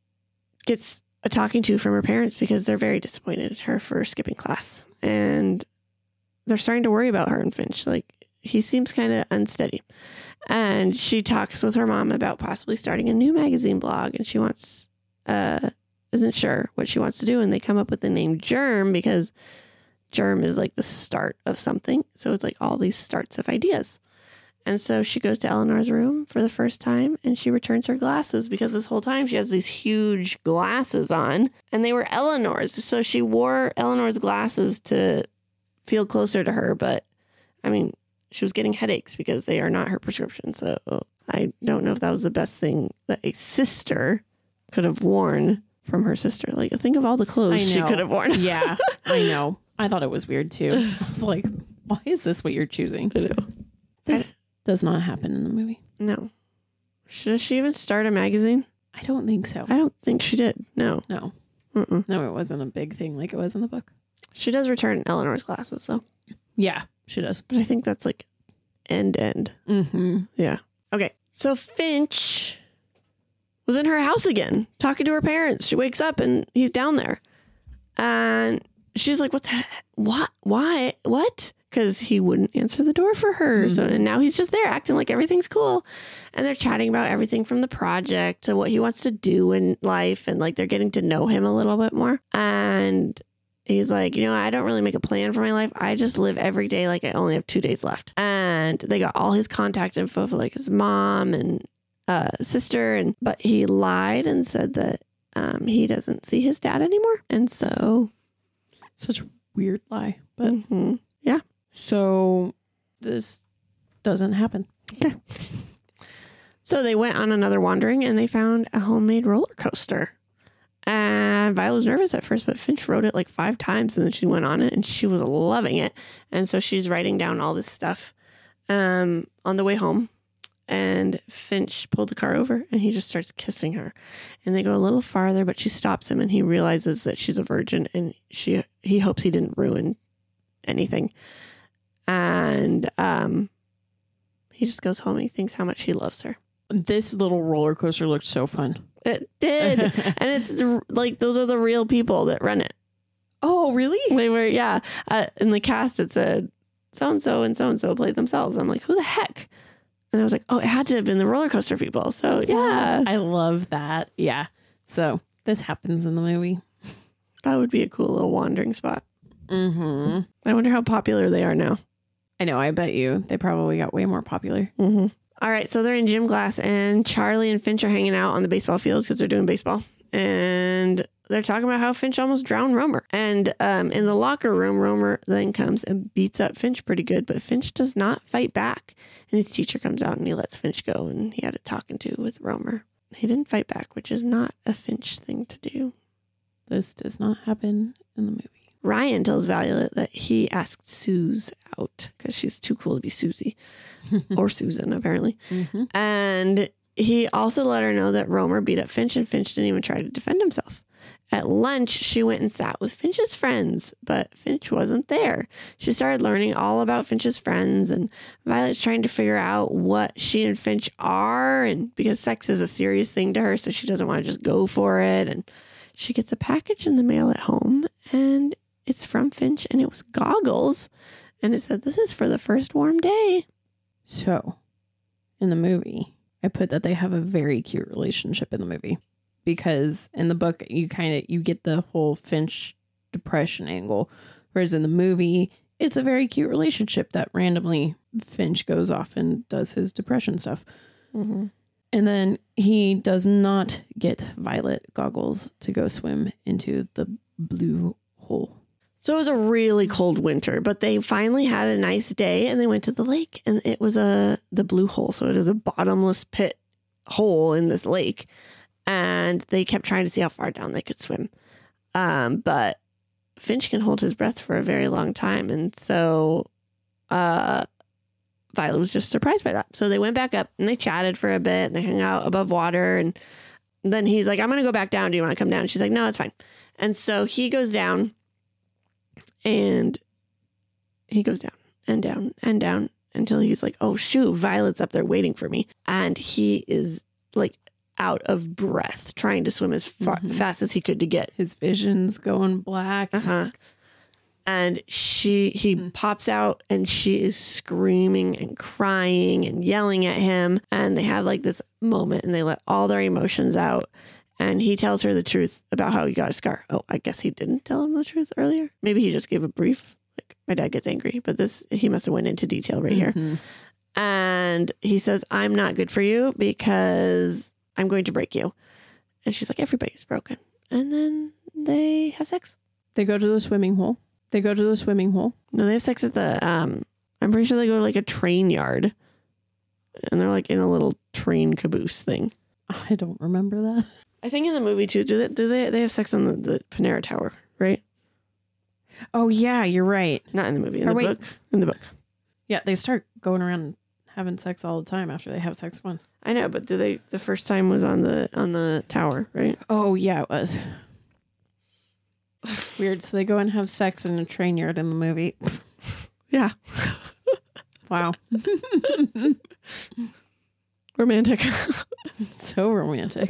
gets a talking to from her parents because they're very disappointed at her for skipping class. And they're starting to worry about her and Finch. Like, he seems kind of unsteady. And she talks with her mom about possibly starting a new magazine blog. And she wants, uh, isn't sure what she wants to do. And they come up with the name Germ because germ is like the start of something. So it's like all these starts of ideas. And so she goes to Eleanor's room for the first time, and she returns her glasses because this whole time she has these huge glasses on, and they were Eleanor's. So she wore Eleanor's glasses to feel closer to her. But I mean, she was getting headaches because they are not her prescription. So I don't know if that was the best thing that a sister could have worn from her sister. Like, think of all the clothes she could have worn. Yeah, I know. I thought it was weird too. I was like, why is this what you're choosing? I know. This I, does not happen in the movie. No. Does she even start a magazine? I don't think so. I don't think she did. No. No. Mm-mm. No, it wasn't a big thing like it was in the book. She does return Eleanor's glasses, though. Yeah, she does. But I think that's like end end. Mm-hmm. Yeah. Okay. So Finch was in her house again, talking to her parents. She wakes up and he's down there. And she's like, what the heck? What? Why? What? Because he wouldn't answer the door for her. Mm-hmm. So and now he's just there acting like everything's cool. And they're chatting about everything from the project to what he wants to do in life. And like they're getting to know him a little bit more. And he's like, you know, I don't really make a plan for my life. I just live every day like I only have two days left. And they got all his contact info for like his mom and uh, sister. And but he lied and said that um, he doesn't see his dad anymore. And so. Such a weird lie. But mm-hmm. yeah. So this doesn't happen. Okay. So they went on another wandering and they found a homemade roller coaster. And Violet was nervous at first, but Finch rode it like five times and then she went on it and she was loving it. And so she's writing down all this stuff um, on the way home. And Finch pulled the car over and he just starts kissing her. And they go a little farther, but she stops him and he realizes that she's a virgin and she he hopes he didn't ruin anything. And um, he just goes home and he thinks how much he loves her. This little roller coaster looked so fun. It did. And it's the, like, those are the real people that run it. Oh, really? They were, yeah. Uh, in the cast, it said so-and-so and so-and-so played themselves. I'm like, who the heck? And I was like, oh, it had to have been the roller coaster people. So, yeah. I love that. Yeah. So this happens in the movie. That would be a cool little wandering spot. Mm-hmm. I wonder how popular they are now. I know. I bet you they probably got way more popular. Mm-hmm. All right. So they're in gym class and Charlie and Finch are hanging out on the baseball field because they're doing baseball. And they're talking about how Finch almost drowned Romer. And um, in the locker room, Romer then comes and beats up Finch pretty good. But Finch does not fight back. And his teacher comes out and he lets Finch go. And he had a talking to with Romer. He didn't fight back, which is not a Finch thing to do. This does not happen in the movie. Ryan tells Violet that he asked Suze out because she's too cool to be Susie or Susan, apparently. Mm-hmm. And he also let her know that Romer beat up Finch and Finch didn't even try to defend himself. At lunch, she went and sat with Finch's friends, but Finch wasn't there. She started learning all about Finch's friends, and Violet's trying to figure out what she and Finch are, and because sex is a serious thing to her, so she doesn't want to just go for it. And she gets a package in the mail at home, and it's from Finch, and it was goggles. And it said, this is for the first warm day. So, in the movie, I put that they have a very cute relationship in the movie. Because in the book, you kind of, you get the whole Finch depression angle. Whereas in the movie, it's a very cute relationship that randomly Finch goes off and does his depression stuff. Mm-hmm. And then he does not get Violet goggles to go swim into the blue hole. So it was a really cold winter, but they finally had a nice day and they went to the lake and it was a the blue hole. So it is a bottomless pit hole in this lake. And they kept trying to see how far down they could swim. Um, but Finch can hold his breath for a very long time. And so uh, Violet was just surprised by that. So they went back up and they chatted for a bit and they hung out above water. And then he's like, I'm going to go back down. Do you want to come down? She's like, no, it's fine. And so he goes down and he goes down and down and down until he's like, oh, shoot, Violet's up there waiting for me. And he is like out of breath trying to swim as far, mm-hmm. fast as he could to get. His vision's going black. Uh-huh. And she, he mm-hmm. pops out and she is screaming and crying and yelling at him. And they have like this moment and they let all their emotions out. And he tells her the truth about how he got a scar. Oh, I guess he didn't tell him the truth earlier. Maybe he just gave a brief, like, my dad gets angry. But this, he must have went into detail right mm-hmm. here. And he says, I'm not good for you because I'm going to break you. And she's like, everybody's broken. And then they have sex. They go to the swimming hole. They go to the swimming hole. No, they have sex at the, um, I'm pretty sure they go to like a train yard. And they're like in a little train caboose thing. I don't remember that. I think in the movie too, do they, do they, they have sex on the, the Panera Tower, right? Oh yeah, you're right. Not in the movie, in or the wait. book. In the book. Yeah, they start going around having sex all the time after they have sex once. I know, but do they, the first time was on the, on the tower, right? Oh yeah, it was. Weird. So they go and have sex in a train yard in the movie. Yeah. Wow. Romantic. So romantic.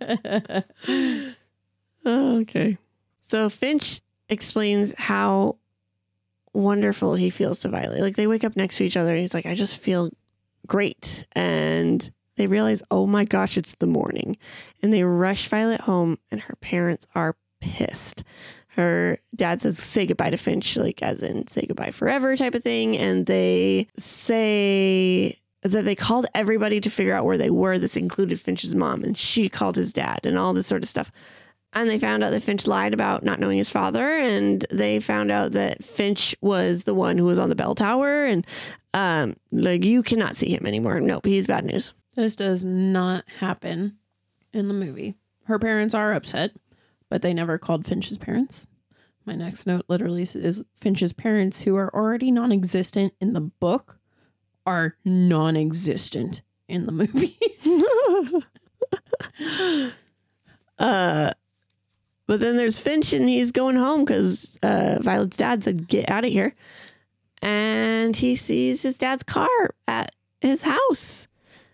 Okay. So Finch explains how wonderful he feels to Violet. Like they wake up next to each other and he's like, I just feel great. And they realize, oh my gosh, it's the morning. And they rush Violet home and her parents are pissed. Her dad says, say goodbye to Finch, like as in say goodbye forever type of thing. And they say that they called everybody to figure out where they were. This included Finch's mom, and she called his dad and all this sort of stuff. And they found out that Finch lied about not knowing his father. And they found out that Finch was the one who was on the bell tower. And um, like, you cannot see him anymore. Nope, he's bad news. This does not happen in the movie. Her parents are upset, but they never called Finch's parents. My next note literally is Finch's parents, who are already non-existent in the book, are non-existent in the movie. uh, but then there's Finch, and he's going home because uh, Violet's dad said, get out of here. And he sees his dad's car at his house.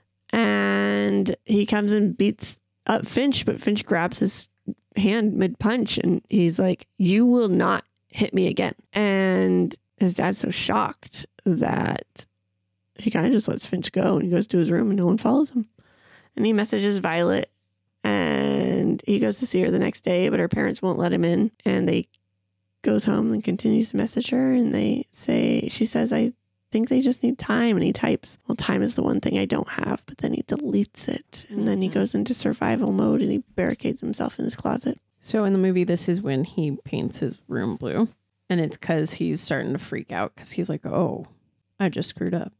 And he comes and beats up Finch, but Finch grabs his hand mid-punch, and he's like, you will not hit me again. And his dad's so shocked that he kind of just lets Finch go, and he goes to his room and no one follows him. And he messages Violet, and he goes to see her the next day, but her parents won't let him in. And they goes home and continues to message her, and they say, she says, I think they just need time. And he types, well, time is the one thing I don't have. But then he deletes it, and then he goes into survival mode, and he barricades himself in his closet. So in the movie, this is when he paints his room blue, and it's because he's starting to freak out because he's like, oh, I just screwed up.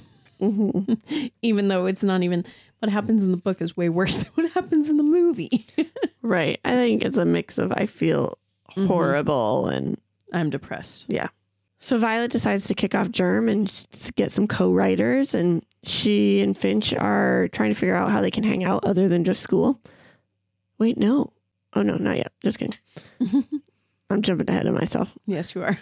Mm-hmm. Even though it's not even what happens in the book is way worse than what happens in the movie. Right. I think it's a mix of I feel horrible mm-hmm. and I'm depressed. Yeah. So Violet decides to kick off Germ and get some co-writers, and she and Finch are trying to figure out how they can hang out other than just school. Wait, no. Oh, no, not yet. Just kidding. I'm jumping ahead of myself. Yes, you are.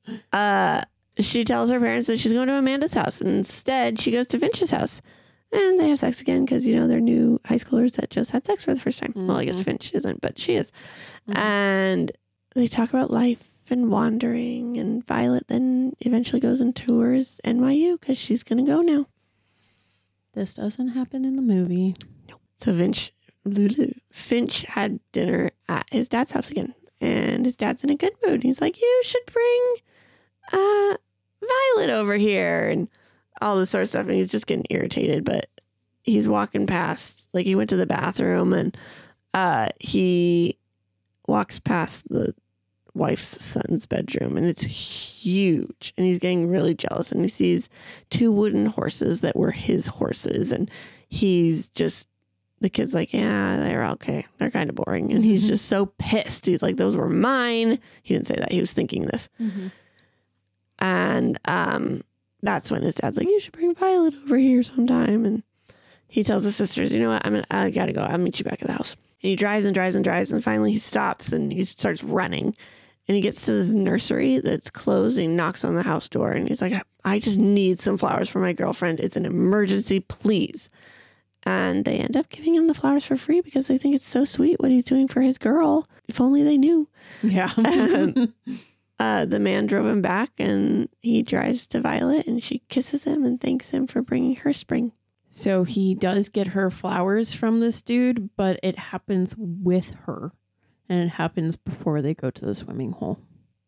uh, she tells her parents that she's going to Amanda's house, and instead she goes to Finch's house. And they have sex again because, you know, they're new high schoolers that just had sex for the first time. Mm-hmm. Well, I guess Finch isn't, but she is. Mm-hmm. And they talk about life and wandering, and Violet then eventually goes and tours N Y U because she's going to go now. This doesn't happen in the movie. Nope. So Finch, Finch had dinner at his dad's house again, and his dad's in a good mood. He's like, you should bring uh, Violet over here, and all this sort of stuff. And he's just getting irritated, but he's walking past, like he went to the bathroom, and uh, he walks past the wife's son's bedroom, and it's huge, and he's getting really jealous, and he sees two wooden horses that were his horses, and he's just, the kid's like, yeah, they're okay, they're kind of boring, and he's just so pissed. He's like, those were mine. He didn't say that, he was thinking this. Mm-hmm. And um that's when his dad's like, you should bring Violet over here sometime. And he tells his sisters, you know what, I'm gonna, I gotta go, I'll meet you back at the house. And he drives and drives and drives, and finally he stops and he starts running. And he gets to this nursery that's closed, and he knocks on the house door, and he's like, I just need some flowers for my girlfriend. It's an emergency, please. And they end up giving him the flowers for free because they think it's so sweet what he's doing for his girl. If only they knew. Yeah. And, uh, the man drove him back, and he drives to Violet, and she kisses him and thanks him for bringing her spring. So he does get her flowers from this dude, but it happens with her. And it happens before they go to the swimming hole.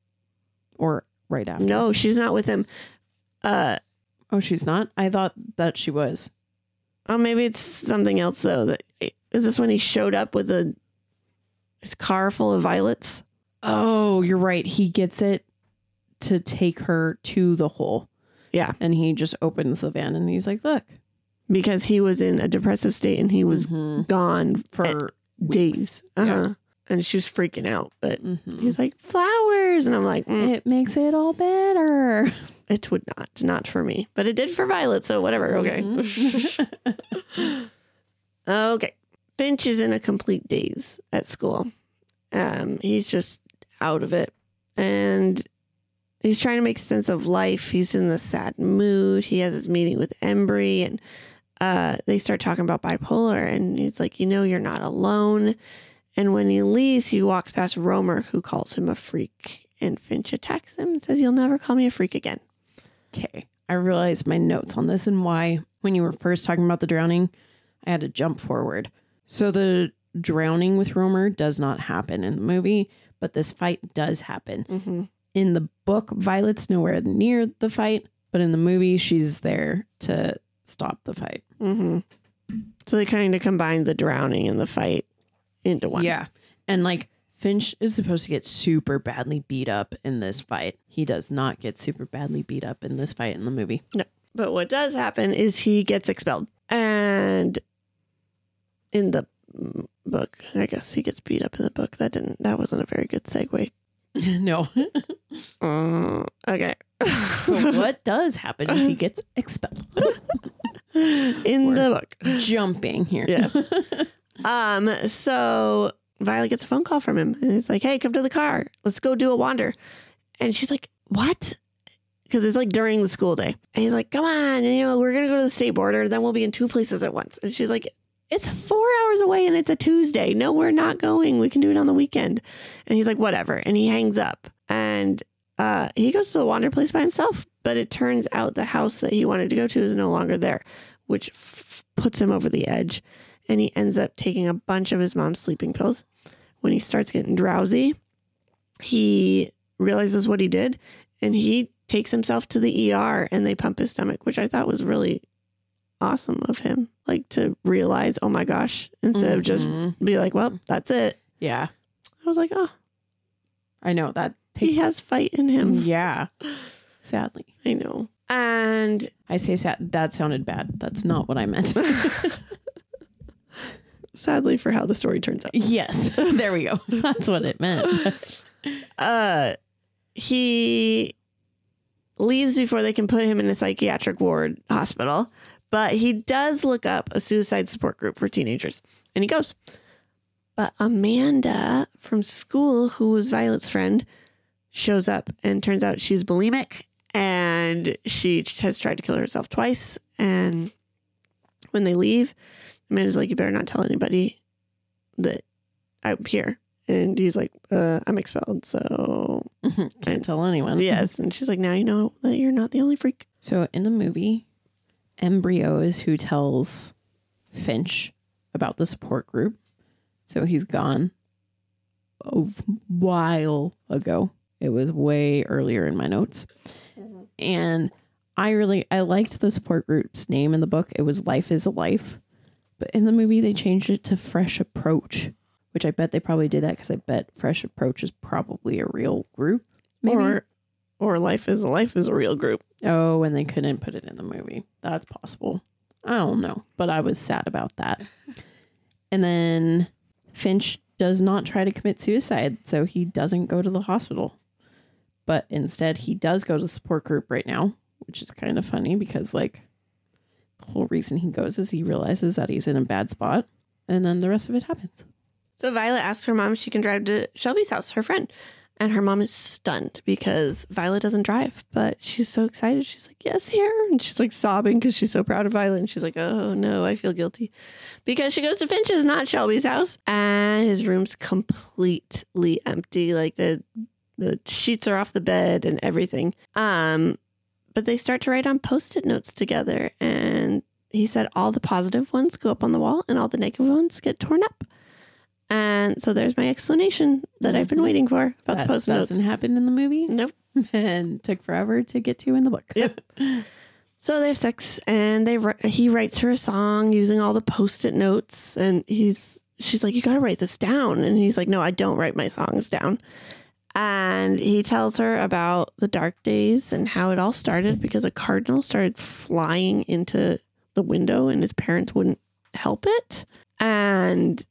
Or right after. No, she's not with him. Uh, oh, she's not? I thought that she was. Oh, maybe it's something else, though. That, is this when he showed up with a his car full of violets? Oh, you're right. He gets it to take her to the hole. Yeah. And he just opens the van, and he's like, look. Because he was in a depressive state, and he was mm-hmm. gone for days. Uh-huh. Yeah. And she's freaking out, but mm-hmm. he's like, flowers. And I'm like, mm. it makes it all better. It would not, not for me, but it did for Violet. So whatever. Okay. Mm-hmm. Okay. Finch is in a complete daze at school. Um, he's just out of it. And he's trying to make sense of life. He's in this sad mood. He has his meeting with Embry, and uh, they start talking about bipolar. And he's like, you know, you're not alone. And when he leaves, he walks past Romer, who calls him a freak. And Finch attacks him and says, you'll never call me a freak again. Okay. I realized my notes on this and why, when you were first talking about the drowning, I had to jump forward. So the drowning with Romer does not happen in the movie, but this fight does happen. Mm-hmm. In the book, Violet's nowhere near the fight, but in the movie, she's there to stop the fight. Mm-hmm. So they kind of combined the drowning and the fight into one. Yeah. And like Finch is supposed to get super badly beat up in this fight. He does not get super badly beat up in this fight in the movie. No. But what does happen is he gets expelled. And in the book, I guess he gets beat up in the book. That didn't, that wasn't a very good segue. No. uh, okay. But what does happen is he gets expelled. In We're the book. Jumping here. Yeah. um, so Violet gets a phone call from him and he's like, hey, come to the car. Let's go do a wander. And she's like, what? Because it's like during the school day. And he's like, come on. And, you know, we're going to go to the state border. Then we'll be in two places at once. And she's like, it's four hours away and it's a Tuesday. No, we're not going. We can do it on the weekend. And he's like, whatever. And he hangs up. And uh, he goes to the wander place by himself. But it turns out the house that he wanted to go to is no longer there, which f- puts him over the edge. And he ends up taking a bunch of his mom's sleeping pills. When he starts getting drowsy, he realizes what he did. And he takes himself to the E R and they pump his stomach, which I thought was really awesome of him. Like to realize, oh my gosh, instead Mm-hmm. of just be like, well, that's it. Yeah. I was like, oh, I know that takes... he has fight in him. Yeah. Sadly. I know. And I say sad. That sounded bad. That's not what I meant. sadly for how the story turns out. Yes. There we go. That's what it meant. Uh, he leaves before they can put him in a psychiatric ward hospital, but he does look up a suicide support group for teenagers and he goes. But Amanda from school, who was Violet's friend, shows up and turns out she's bulimic and she has tried to kill herself twice. And when they leave, Amanda's like, you better not tell anybody that I'm here. And he's like, uh, I'm expelled, so... Can't tell anyone. Yes. And she's like, now you know that you're not the only freak. So in the movie, Embryo is who tells Finch about the support group. So he's gone a while ago. It was way earlier in my notes. Mm-hmm. And I really, I liked the support group's name in the book. It was Life is a Life. But in the movie, they changed it to Fresh Approach, which I bet they probably did that because I bet Fresh Approach is probably a real group. Maybe. Or, or Life is a Life is a real group. Oh, and they couldn't put it in the movie. That's possible. I don't know. But I was sad about that. And then Finch does not try to commit suicide, so he doesn't go to the hospital. But instead, he does go to the support group right now, which is kind of funny because, like, the whole reason he goes is he realizes that he's in a bad spot, and then the rest of it happens. So Violet asks her mom if she can drive to Shelby's house, her friend. And her mom is stunned because Violet doesn't drive, but she's so excited. She's like, yes, here. And she's like sobbing because she's so proud of Violet. And she's like, oh, no, I feel guilty. Because she goes to Finch's, not Shelby's house. And his room's completely empty. Like the the sheets are off the bed and everything. Um, but they start to write on Post-it notes together. And he said all the positive ones go up on the wall and all the negative ones get torn up. And so there's my explanation that I've been waiting for about That the Post-it notes. doesn't happen in the movie. Nope. And took forever to get to in the book. Yep. So they have sex, and they he writes her a song using all the Post-it notes, and he's she's like, you got to write this down. And he's like, no, I don't write my songs down. And he tells her about the dark days and how it all started because a cardinal started flying into the window and his parents wouldn't help it. And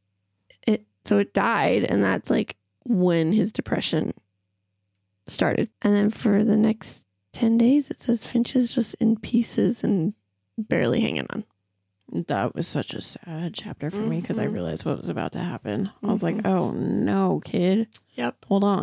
it so it died, and that's like when his depression started. And then for the next ten days, it says Finch is just in pieces and barely hanging on. That was such a sad chapter for me because I Mhm. realized what was about to happen. I was Mhm. like, oh no, kid. Yep. Hold on.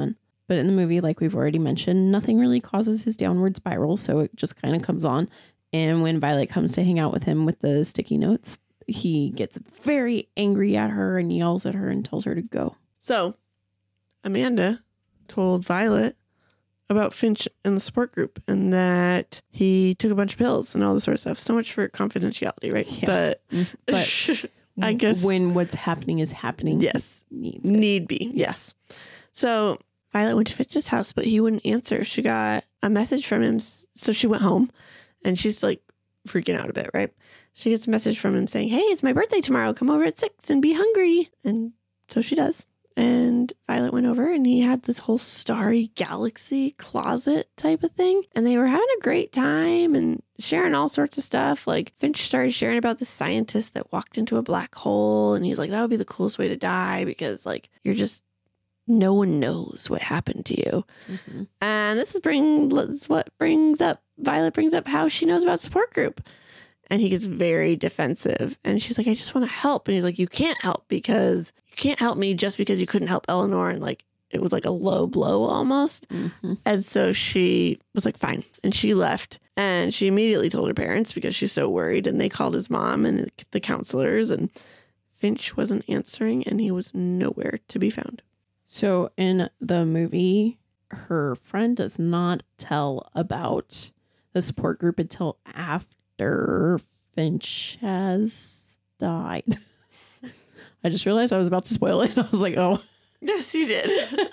But in the movie, like we've already mentioned, nothing really causes his downward spiral. So it just kind of comes on. And when Violet comes to hang out with him with the sticky notes, he gets very angry at her and yells at her and tells her to go. So Amanda told Violet about Finch in the support group and that he took a bunch of pills and all this sort of stuff. So much for confidentiality, right? Yeah. But, But I guess when what's happening is happening, yes, needs it. need be. Yes. So Violet went to Finch's house, but he wouldn't answer. She got a message from him. So she went home and she's like freaking out a bit, right? She gets a message from him saying, hey, it's my birthday tomorrow. Come over at six and be hungry. And so she does. And Violet went over and he had this whole starry galaxy closet type of thing. And they were having a great time and sharing all sorts of stuff. Like Finch started sharing about the scientist that walked into a black hole. And he's like, that would be the coolest way to die because like you're just, no one knows what happened to you. Mm-hmm. And this is bring, this is what brings up, Violet brings up how she knows about support group. And he gets very defensive. And she's like, I just want to help. And he's like, you can't help because you can't help me just because you couldn't help Eleanor. And like, it was like a low blow almost. Mm-hmm. And so she was like, fine. And she left. And she immediately told her parents because she's so worried. And they called his mom and the counselors. And Finch wasn't answering and he was nowhere to be found. So in the movie, her friend does not tell about the support group until after Finch has died. I just realized I was about to spoil it. I was like, oh. Yes, you did.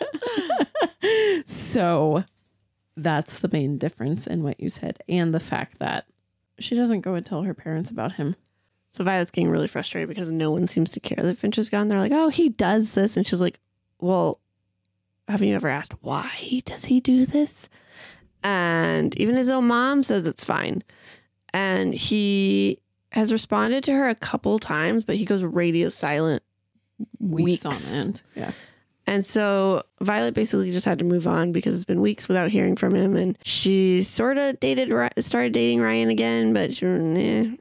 So that's the main difference in what you said. And the fact that she doesn't go and tell her parents about him. So Violet's getting really frustrated because no one seems to care that Finch is gone. They're like, oh, he does this. And she's like, well, haven't you ever asked why does he do this? And even his own mom says it's fine. And he has responded to her a couple times, but he goes radio silent weeks, weeks on end. Yeah. And so Violet basically just had to move on because it's been weeks without hearing from him. And she sort of dated, started dating Ryan again, but she, eh.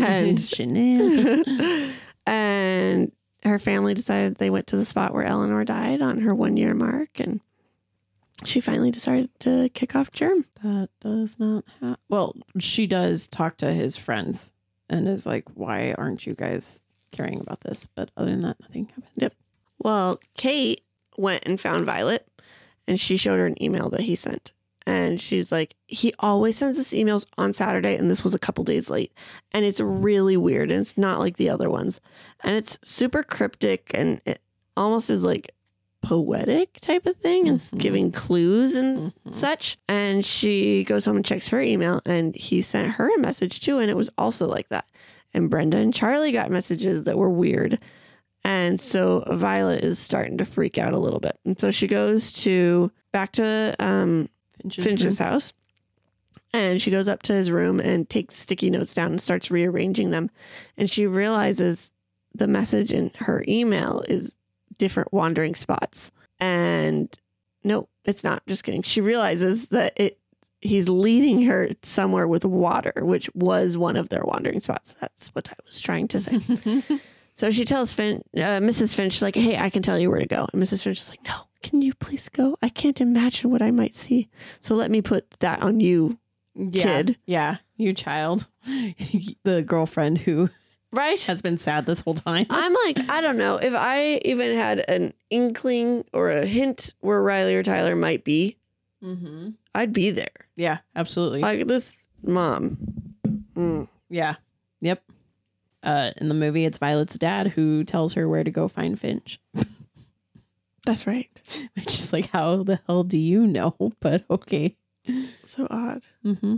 and, and her family decided they went to the spot where Eleanor died on her one year mark. And she finally decided to kick off Germ. That does not happen. Well, she does talk to his friends and is like, why aren't you guys caring about this? But other than that, nothing happens. Yep. Well, Kate went and found Violet and she showed her an email that he sent. And she's like, he always sends us emails on Saturday and this was a couple days late. And it's really weird and it's not like the other ones. And it's super cryptic and it almost is like poetic type of thing and mm-hmm. giving clues and mm-hmm. such. And she goes home and checks her email and he sent her a message too. And it was also like that. And Brenda and Charlie got messages that were weird. And so Violet is starting to freak out a little bit. And so she goes to back to um, Finch's, Finch's house. And she goes up to his room and takes sticky notes down and starts rearranging them. And she realizes the message in her email is different wandering spots. And no, it's not. Just kidding. She realizes that it he's leading her somewhere with water, which was one of their wandering spots. That's what I was trying to say. So she tells Fin, uh, Missus Finch, like, hey, I can tell you where to go. And Missus Finch is like, no, can you please go? I can't imagine what I might see. So let me put that on you, yeah, kid. Yeah, you child. The girlfriend who right has been sad this whole time. I'm like, I don't know. If I even had an inkling or a hint where Riley or Tyler might be, mm-hmm. I'd be there. Yeah, absolutely. Like this mom. Mm. Yeah. Yep. Uh, in the movie, it's Violet's dad who tells her where to go find Finch. That's right. Which is like, how the hell do you know? But okay. So odd. Mm-hmm.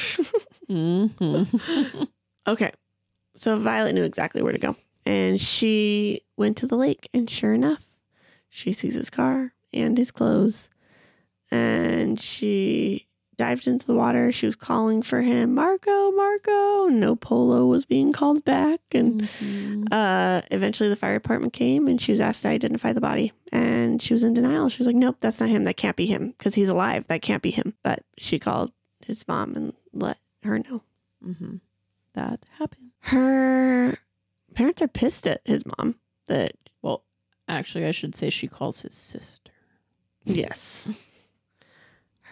mm-hmm. Okay. So Violet knew exactly where to go. And she went to the lake. And sure enough, she sees his car and his clothes. And she dived into the water. She was calling for him, Marco, Marco. No Polo was being called back. And mm-hmm. uh, eventually the fire department came and she was asked to identify the body. And she was in denial. She was like, nope, that's not him. That can't be him because he's alive. That can't be him. But she called his mom and let her know. Mm-hmm. That happened. Her parents are pissed at his mom. That Well, actually, I should say she calls his sister. Yes.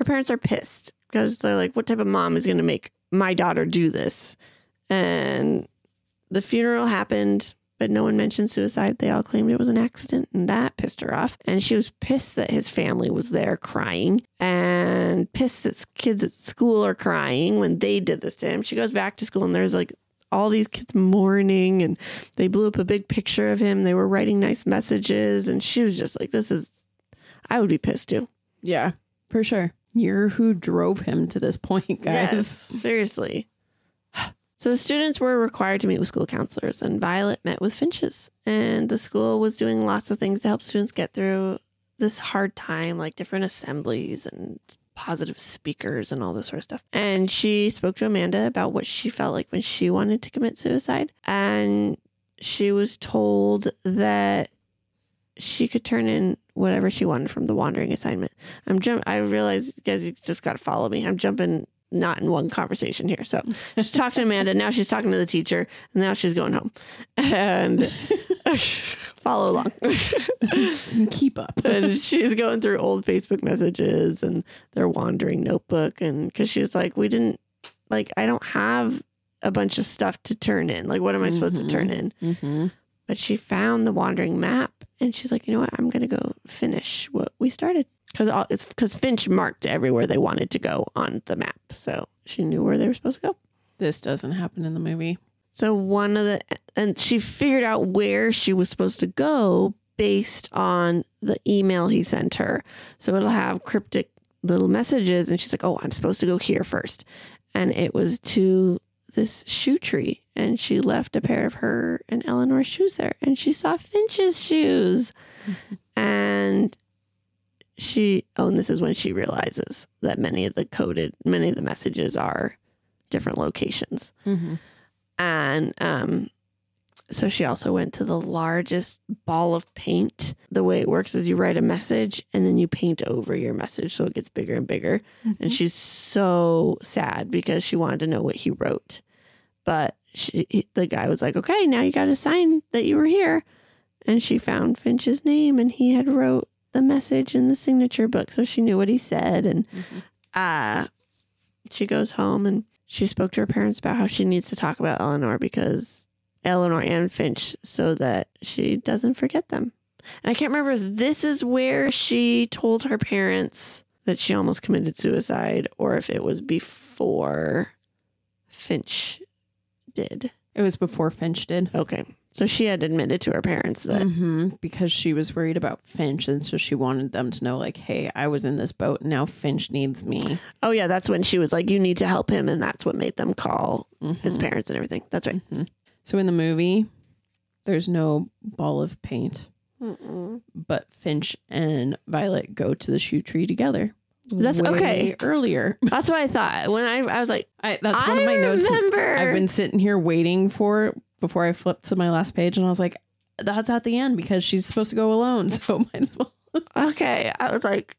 parents are pissed because they're like, what type of mom is going to make my daughter do this? And the funeral happened, but no one mentioned suicide. They all claimed it was an accident, and that pissed her off. And she was pissed that his family was there crying, and pissed that kids at school are crying when they did this to him. She goes back to school, and there's like all these kids mourning, and they blew up a big picture of him. They were writing nice messages, and she was just like, this is, I would be pissed too. Yeah, for sure. You're who drove him to this point, guys. Yes, seriously. So the students were required to meet with school counselors, and Violet met with Finch's, and the school was doing lots of things to help students get through this hard time, like different assemblies and positive speakers and all this sort of stuff. And she spoke to Amanda about what she felt like when she wanted to commit suicide. And she was told that she could turn in whatever she wanted from the wandering assignment. I'm jump. I realize you guys you just got to follow me. I'm jumping not in one conversation here. So she talked to Amanda. Now she's talking to the teacher. And now she's going home. And follow along. Keep up. And she's going through old Facebook messages and their wandering notebook. And because she was like, we didn't, like, I don't have a bunch of stuff to turn in. Like, what am I supposed mm-hmm. to turn in? Mm-hmm. But she found the wandering map. And she's like, you know what? I'm going to go finish what we started. Because it's because Finch marked everywhere they wanted to go on the map. So she knew where they were supposed to go. This doesn't happen in the movie. So one of the, and she figured out where she was supposed to go based on the email he sent her. So it'll have cryptic little messages. And she's like, oh, I'm supposed to go here first. And it was to this shoe tree. And she left a pair of her and Eleanor's shoes there. And she saw Finch's shoes. And she, oh, and this is when she realizes that many of the coded, many of the messages are different locations. Mm-hmm. And um, so she also went to the largest ball of paint. The way it works is you write a message and then you paint over your message so it gets bigger and bigger. Mm-hmm. And she's so sad because she wanted to know what he wrote. But she, he, the guy was like, okay, now you got to sign that you were here. And she found Finch's name, and he had wrote the message in the signature book. So she knew what he said. And mm-hmm. uh, she goes home, and she spoke to her parents about how she needs to talk about Eleanor because Eleanor and Finch, so that she doesn't forget them. And I can't remember if this is where she told her parents that she almost committed suicide or if it was before Finch did. It was before Finch did. Okay. So she had admitted to her parents that. Mm-hmm, because she was worried about Finch. And so she wanted them to know, like, hey, I was in this boat and now Finch needs me. Oh, yeah. That's when she was like, you need to help him. And that's what made them call mm-hmm. his parents and everything. That's right. Mm-hmm. So in the movie, there's no ball of paint. Mm-mm. But Finch and Violet go to the shoe tree together. That's way okay. Earlier. That's what I thought. When I, I was like, I, that's one I of my notes. remember. I've been sitting here waiting for before I flipped to my last page, and I was like, that's at the end because she's supposed to go alone. So might as well. Okay. I was like,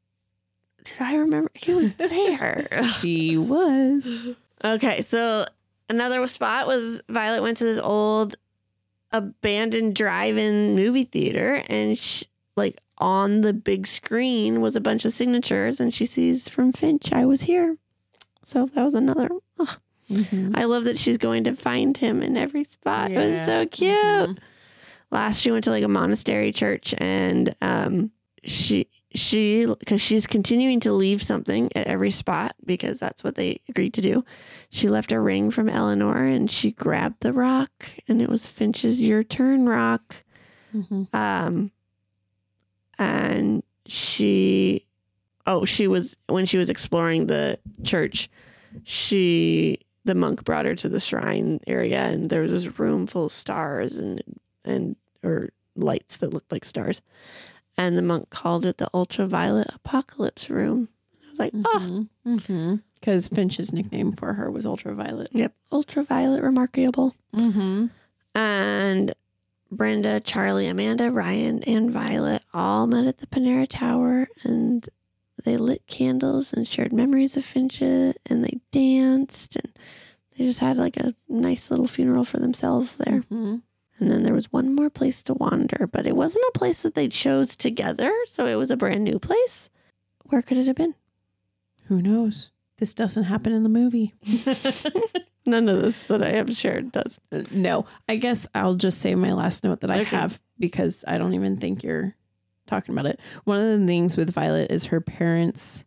did I remember? He was there. He was. Okay. So another spot was Violet went to this old abandoned drive-in movie theater, and she, like on the big screen was a bunch of signatures, and she sees from Finch, I was here. So that was another. Oh. Mm-hmm. I love that she's going to find him in every spot. Yeah. It was so cute. Mm-hmm. Last, she went to like a monastery church, and um, she she because she's continuing to leave something at every spot because that's what they agreed to do. She left a ring from Eleanor, and she grabbed the rock, and it was Finch's "Your Turn" rock. Mm-hmm. Um, and she, oh, she was when she was exploring the church, she. The monk brought her to the shrine area, and there was this room full of stars and and or lights that looked like stars. And the monk called it the ultraviolet apocalypse room. I was like, mm-hmm. oh. Mm-hmm. Because Finch's nickname for her was ultraviolet. Yep. Ultraviolet remarkable. Mm-hmm. And Brenda, Charlie, Amanda, Ryan, and Violet all met at the Panera Tower, and they lit candles and shared memories of Finch, and they danced, and they just had like a nice little funeral for themselves there. Mm-hmm. And then there was one more place to wander, but it wasn't a place that they chose together, so it was a brand new place. Where could it have been? Who knows? This doesn't happen in the movie. None of this that I have shared does. Uh, no, I guess I'll just say my last note that I Okay. have because I don't even think you're talking about it. One of the things with Violet is her parents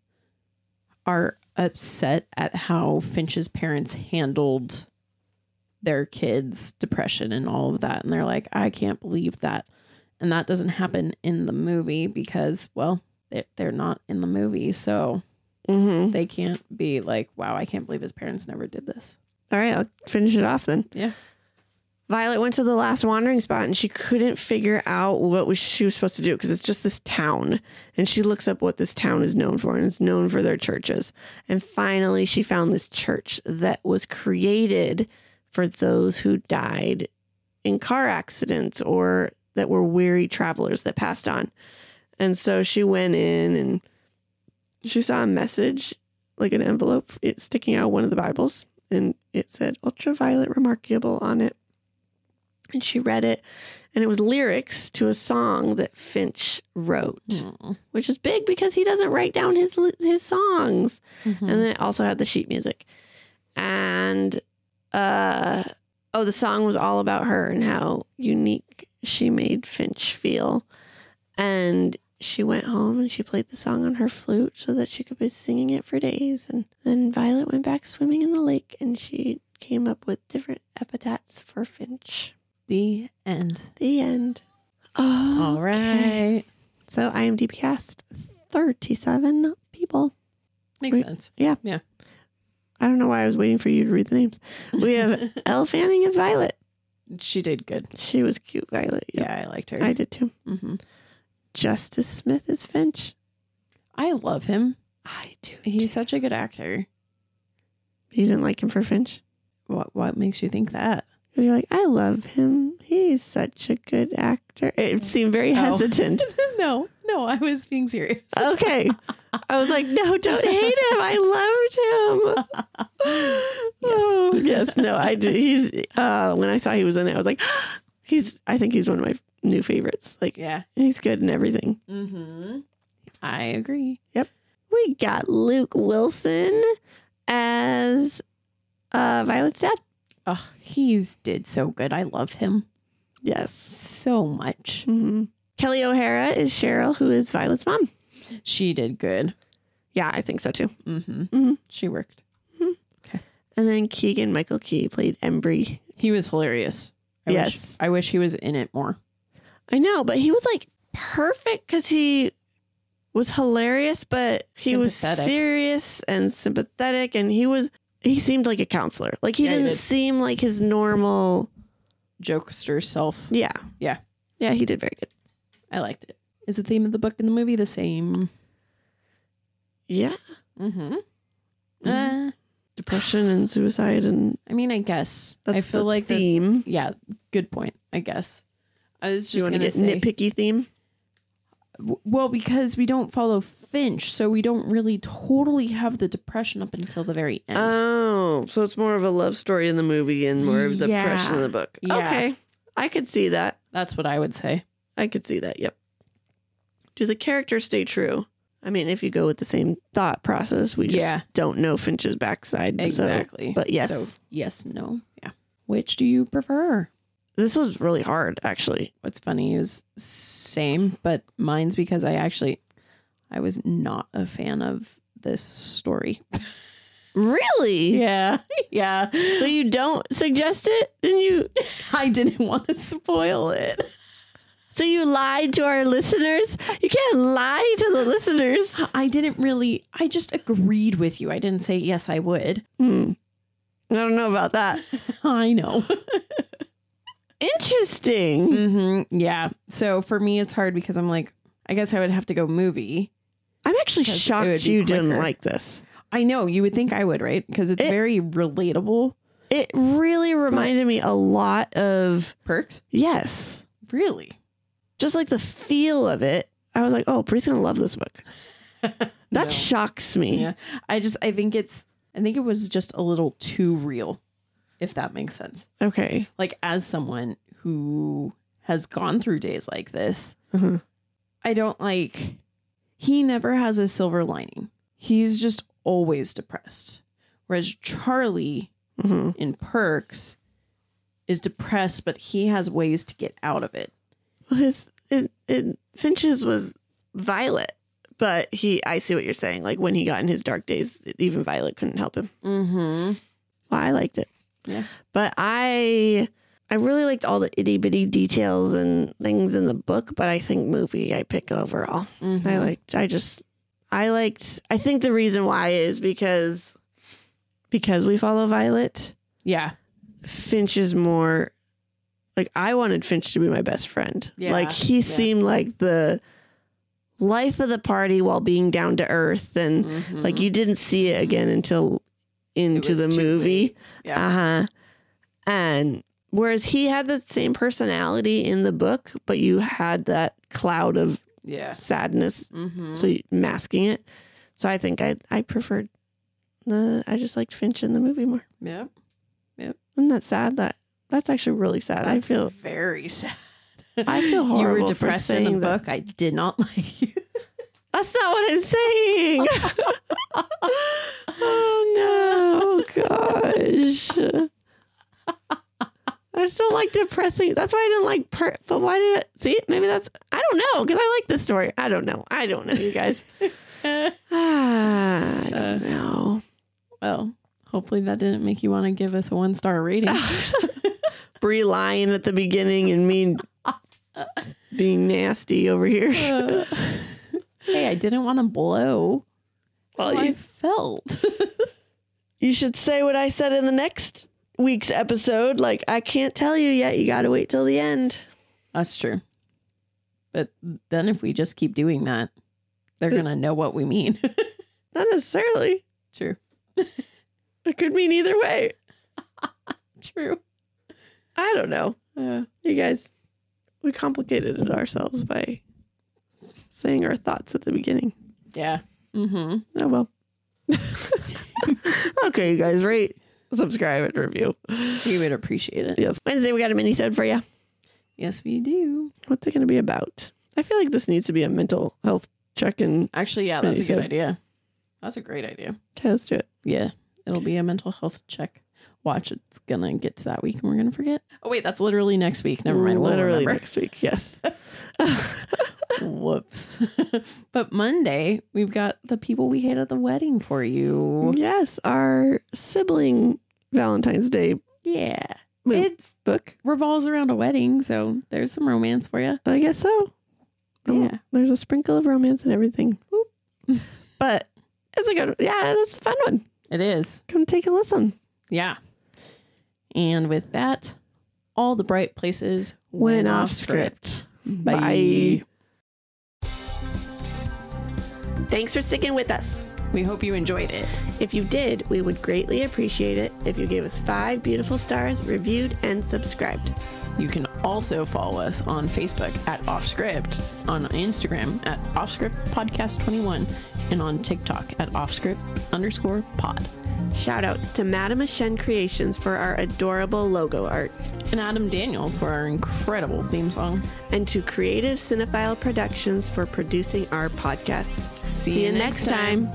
are upset at how Finch's parents handled their kids' depression and all of that. And they're like, I can't believe that. And that doesn't happen in the movie because, well, they're, they're not in the movie. So Mm-hmm. they can't be like, wow, I can't believe his parents never did this. All right, I'll finish it off then. Yeah. Violet went to the last wandering spot and she couldn't figure out what was she was supposed to do because it's just this town. And she looks up what this town is known for, and it's known for their churches. And finally, she found this church that was created for those who died in car accidents or that were weary travelers that passed on. And so she went in and she saw a message, like an envelope, it sticking out of one of the Bibles. And it said Ultraviolet Remarkable on it. And she read it, and it was lyrics to a song that Finch wrote, Mm. which is big because he doesn't write down his his songs. Mhm. And then it also had the sheet music. And, uh, oh, the song was all about her and how unique she made Finch feel. And she went home and she played the song on her flute so that she could be singing it for days. And then Violet went back swimming in the lake and she came up with different epithets for Finch. The end. The end. Oh, All right. So IMDb cast thirty-seven people. Makes Wait. sense. Yeah. Yeah. I don't know why I was waiting for you to read the names. We have Elle Fanning as Violet. She did good. She was cute, Violet. Yep. Yeah, I liked her. I did too. hmm Justice Smith is Finch. I love him. I do. He's such a good actor. You didn't like him for Finch? What What makes you think that? Because you're like, I love him. He's such a good actor. It seemed very Oh. hesitant. no, no, I was being serious. Okay. I was like, no, don't hate him. I loved him. Oh, yes, no, I do. He's, uh, when I saw he was in it, I was like, he's, I think he's one of my new favorites. Like, Yeah. he's good in everything. Mm-hmm. I agree. We got Luke Wilson as uh, Violet's dad. Oh, he's did so good. I love him Yes. so much. Mm-hmm. Kelly O'Hara is Cheryl, who is Violet's mom. She did good. Yeah, I think so too. Mm-hmm. Mm-hmm. She worked. And then Keegan Michael Key played Embry. He was hilarious. I Yes. Wish, I wish he was in it more. I know, but he was like perfect because he was hilarious, but he was Sympathetic. serious and sympathetic, and he was he seemed like a counselor. Like he Yeah, he didn't did. seem like his normal. Jokester self. Yeah, Yeah. yeah. He did very good. I liked it. Is the theme of the book and the movie the same? Yeah, Mm-hmm. Mhm. Uh, depression and suicide, and I mean, I guess. that's I feel the like the theme. Yeah, good point, I guess. I was Do you just want to going to get say, nitpicky theme? w- well, because we don't follow Finch, so we don't really totally have the depression up until the very end. Oh, so it's more of a love story in the movie and more of the Yeah. depression in the book. Yeah. Okay, I could see that. That's what I would say. I could see that. Yep. Do the characters stay true? I mean, if you go with the same thought process, we just Yeah. don't know Finch's backside. so- Exactly. but yes, So, yes, no. Yeah. Which do you prefer? this was really hard, actually. What's funny is same, but mine's because I actually, I was not a fan of this story. Really? Yeah. Yeah. So you don't suggest it? And you I didn't want to spoil it. so you lied to our listeners? You can't lie to the listeners. I didn't really, I just agreed with you. I didn't say, yes, I would. Hmm. I don't know about that. I know. Interesting. hmm Yeah. So for me, it's hard because I'm like, I guess I would have to go movie. I'm actually Because it shocked would be you didn't quicker. like this. I know you would think I would, right? Because it's It- very relatable. It really reminded me a lot of, Perks? yes, Really? just like the feel of it. I was like, oh, Bree's going to love this book. That No. shocks me. Yeah. I just, I think it's, I think it was just a little too real, if that makes sense. Okay. Like, as someone who has gone through days like this, Mhm. I don't like, he never has a silver lining. He's just always depressed. Whereas Charlie Mm-hmm. in Perks is depressed, but he has ways to get out of it. Well, his it, it, Finch's was Violet, but he. I see what you're saying. Like when he got in his dark days, even Violet couldn't help him. Mm-hmm. Well, I liked it. Yeah. But I I really liked all the itty bitty details and things in the book, but I think movie I pick overall. Mm-hmm. I liked I just I liked I think the reason why is because because we follow Violet. Yeah. Finch is more like I wanted Finch to be my best friend. Yeah. Like he Yeah. seemed like the life of the party while being down to earth, and Mhm. like you didn't see it again until into was the too movie. late. Yeah. Uh-huh. And whereas he had the same personality in the book, but you had that cloud of Yeah. sadness, Mm-hmm. so you, masking it. So I think I I preferred the I just liked Finch in the movie more. Yep. Isn't that sad? That that's actually really sad. That's I feel very sad. I feel You horrible were for depressed in the saying that. book. I did not like you. That's not what I'm saying. Oh no, gosh. I just don't like depressing. That's why I didn't like per. But why did it? See, maybe that's. I don't know because I like this story. I don't know. I don't know, you guys. Ah, I don't know. Well, hopefully that didn't make you want to give us a one star rating. Brie lying at the beginning and me being nasty over here. Uh, hey, I didn't want to blow Well, how I you, felt. you should say what I said in the next week's episode. Like, I can't tell you yet. You got to wait till the end. That's true. But then if we just keep doing that, they're going to know what we mean. Not necessarily. True. It could mean either way. True. I don't know. Uh, You guys, we complicated it ourselves by saying our thoughts at the beginning. yeah. Mm-hmm. Oh, well. Okay, you guys, rate, subscribe, and review. We would appreciate it. Yes. Wednesday, we got a mini-sode for you. Yes, we do. What's it going to be about? I feel like this needs to be a mental health check-in. Actually, yeah, that's a good Mini-sode. idea. That's a great idea. Okay, let's do it. Yeah. It'll be a mental health check. Watch, it's going to get to that week and we're going to forget. Oh, wait, that's literally next week. Never mind. We'll Literally remember. next week, yes. Whoops. But Monday, we've got the people we hate at the wedding for you. Yes, our sibling Valentine's Day Yeah. mo- It's book. revolves around a wedding, so there's some romance for you. I guess so. Yeah. There's a sprinkle of romance and everything. But it's a good, yeah, that's a fun one. It is. Come take a listen. Yeah. And with that, all the bright places Went off script. Bye. Bye. Thanks for sticking with us. We hope you enjoyed it. If you did, we would greatly appreciate it if you gave us five beautiful stars, reviewed, and subscribed. You can also follow us on Facebook at Offscript, on Instagram at Offscript Podcast twenty-one, and on TikTok at Offscript underscore pod. Shoutouts to Madame Ashen Creations for our adorable logo art, And Adam Daniel for our incredible theme song. and to Creative Cinephile Productions for producing our podcast. See, See you next time.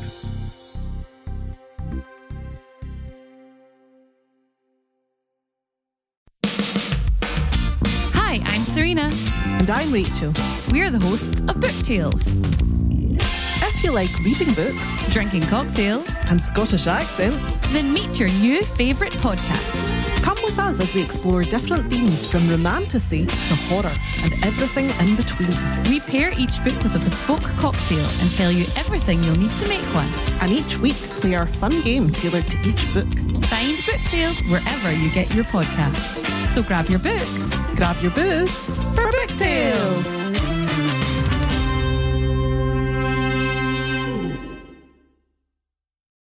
Hi, I'm Serena. And I'm Rachel. We're the hosts of Book Tales, If you like reading books drinking cocktails, and Scottish accents, then meet your new favourite podcast. come with us as we explore different themes from romantasy to horror and everything in between. We pair each book with a bespoke cocktail and tell you everything you'll need to make one. And each week, play our fun game tailored to each book. Find Book Tales wherever you get your podcasts. So grab your book Grab your booze for Book Tales.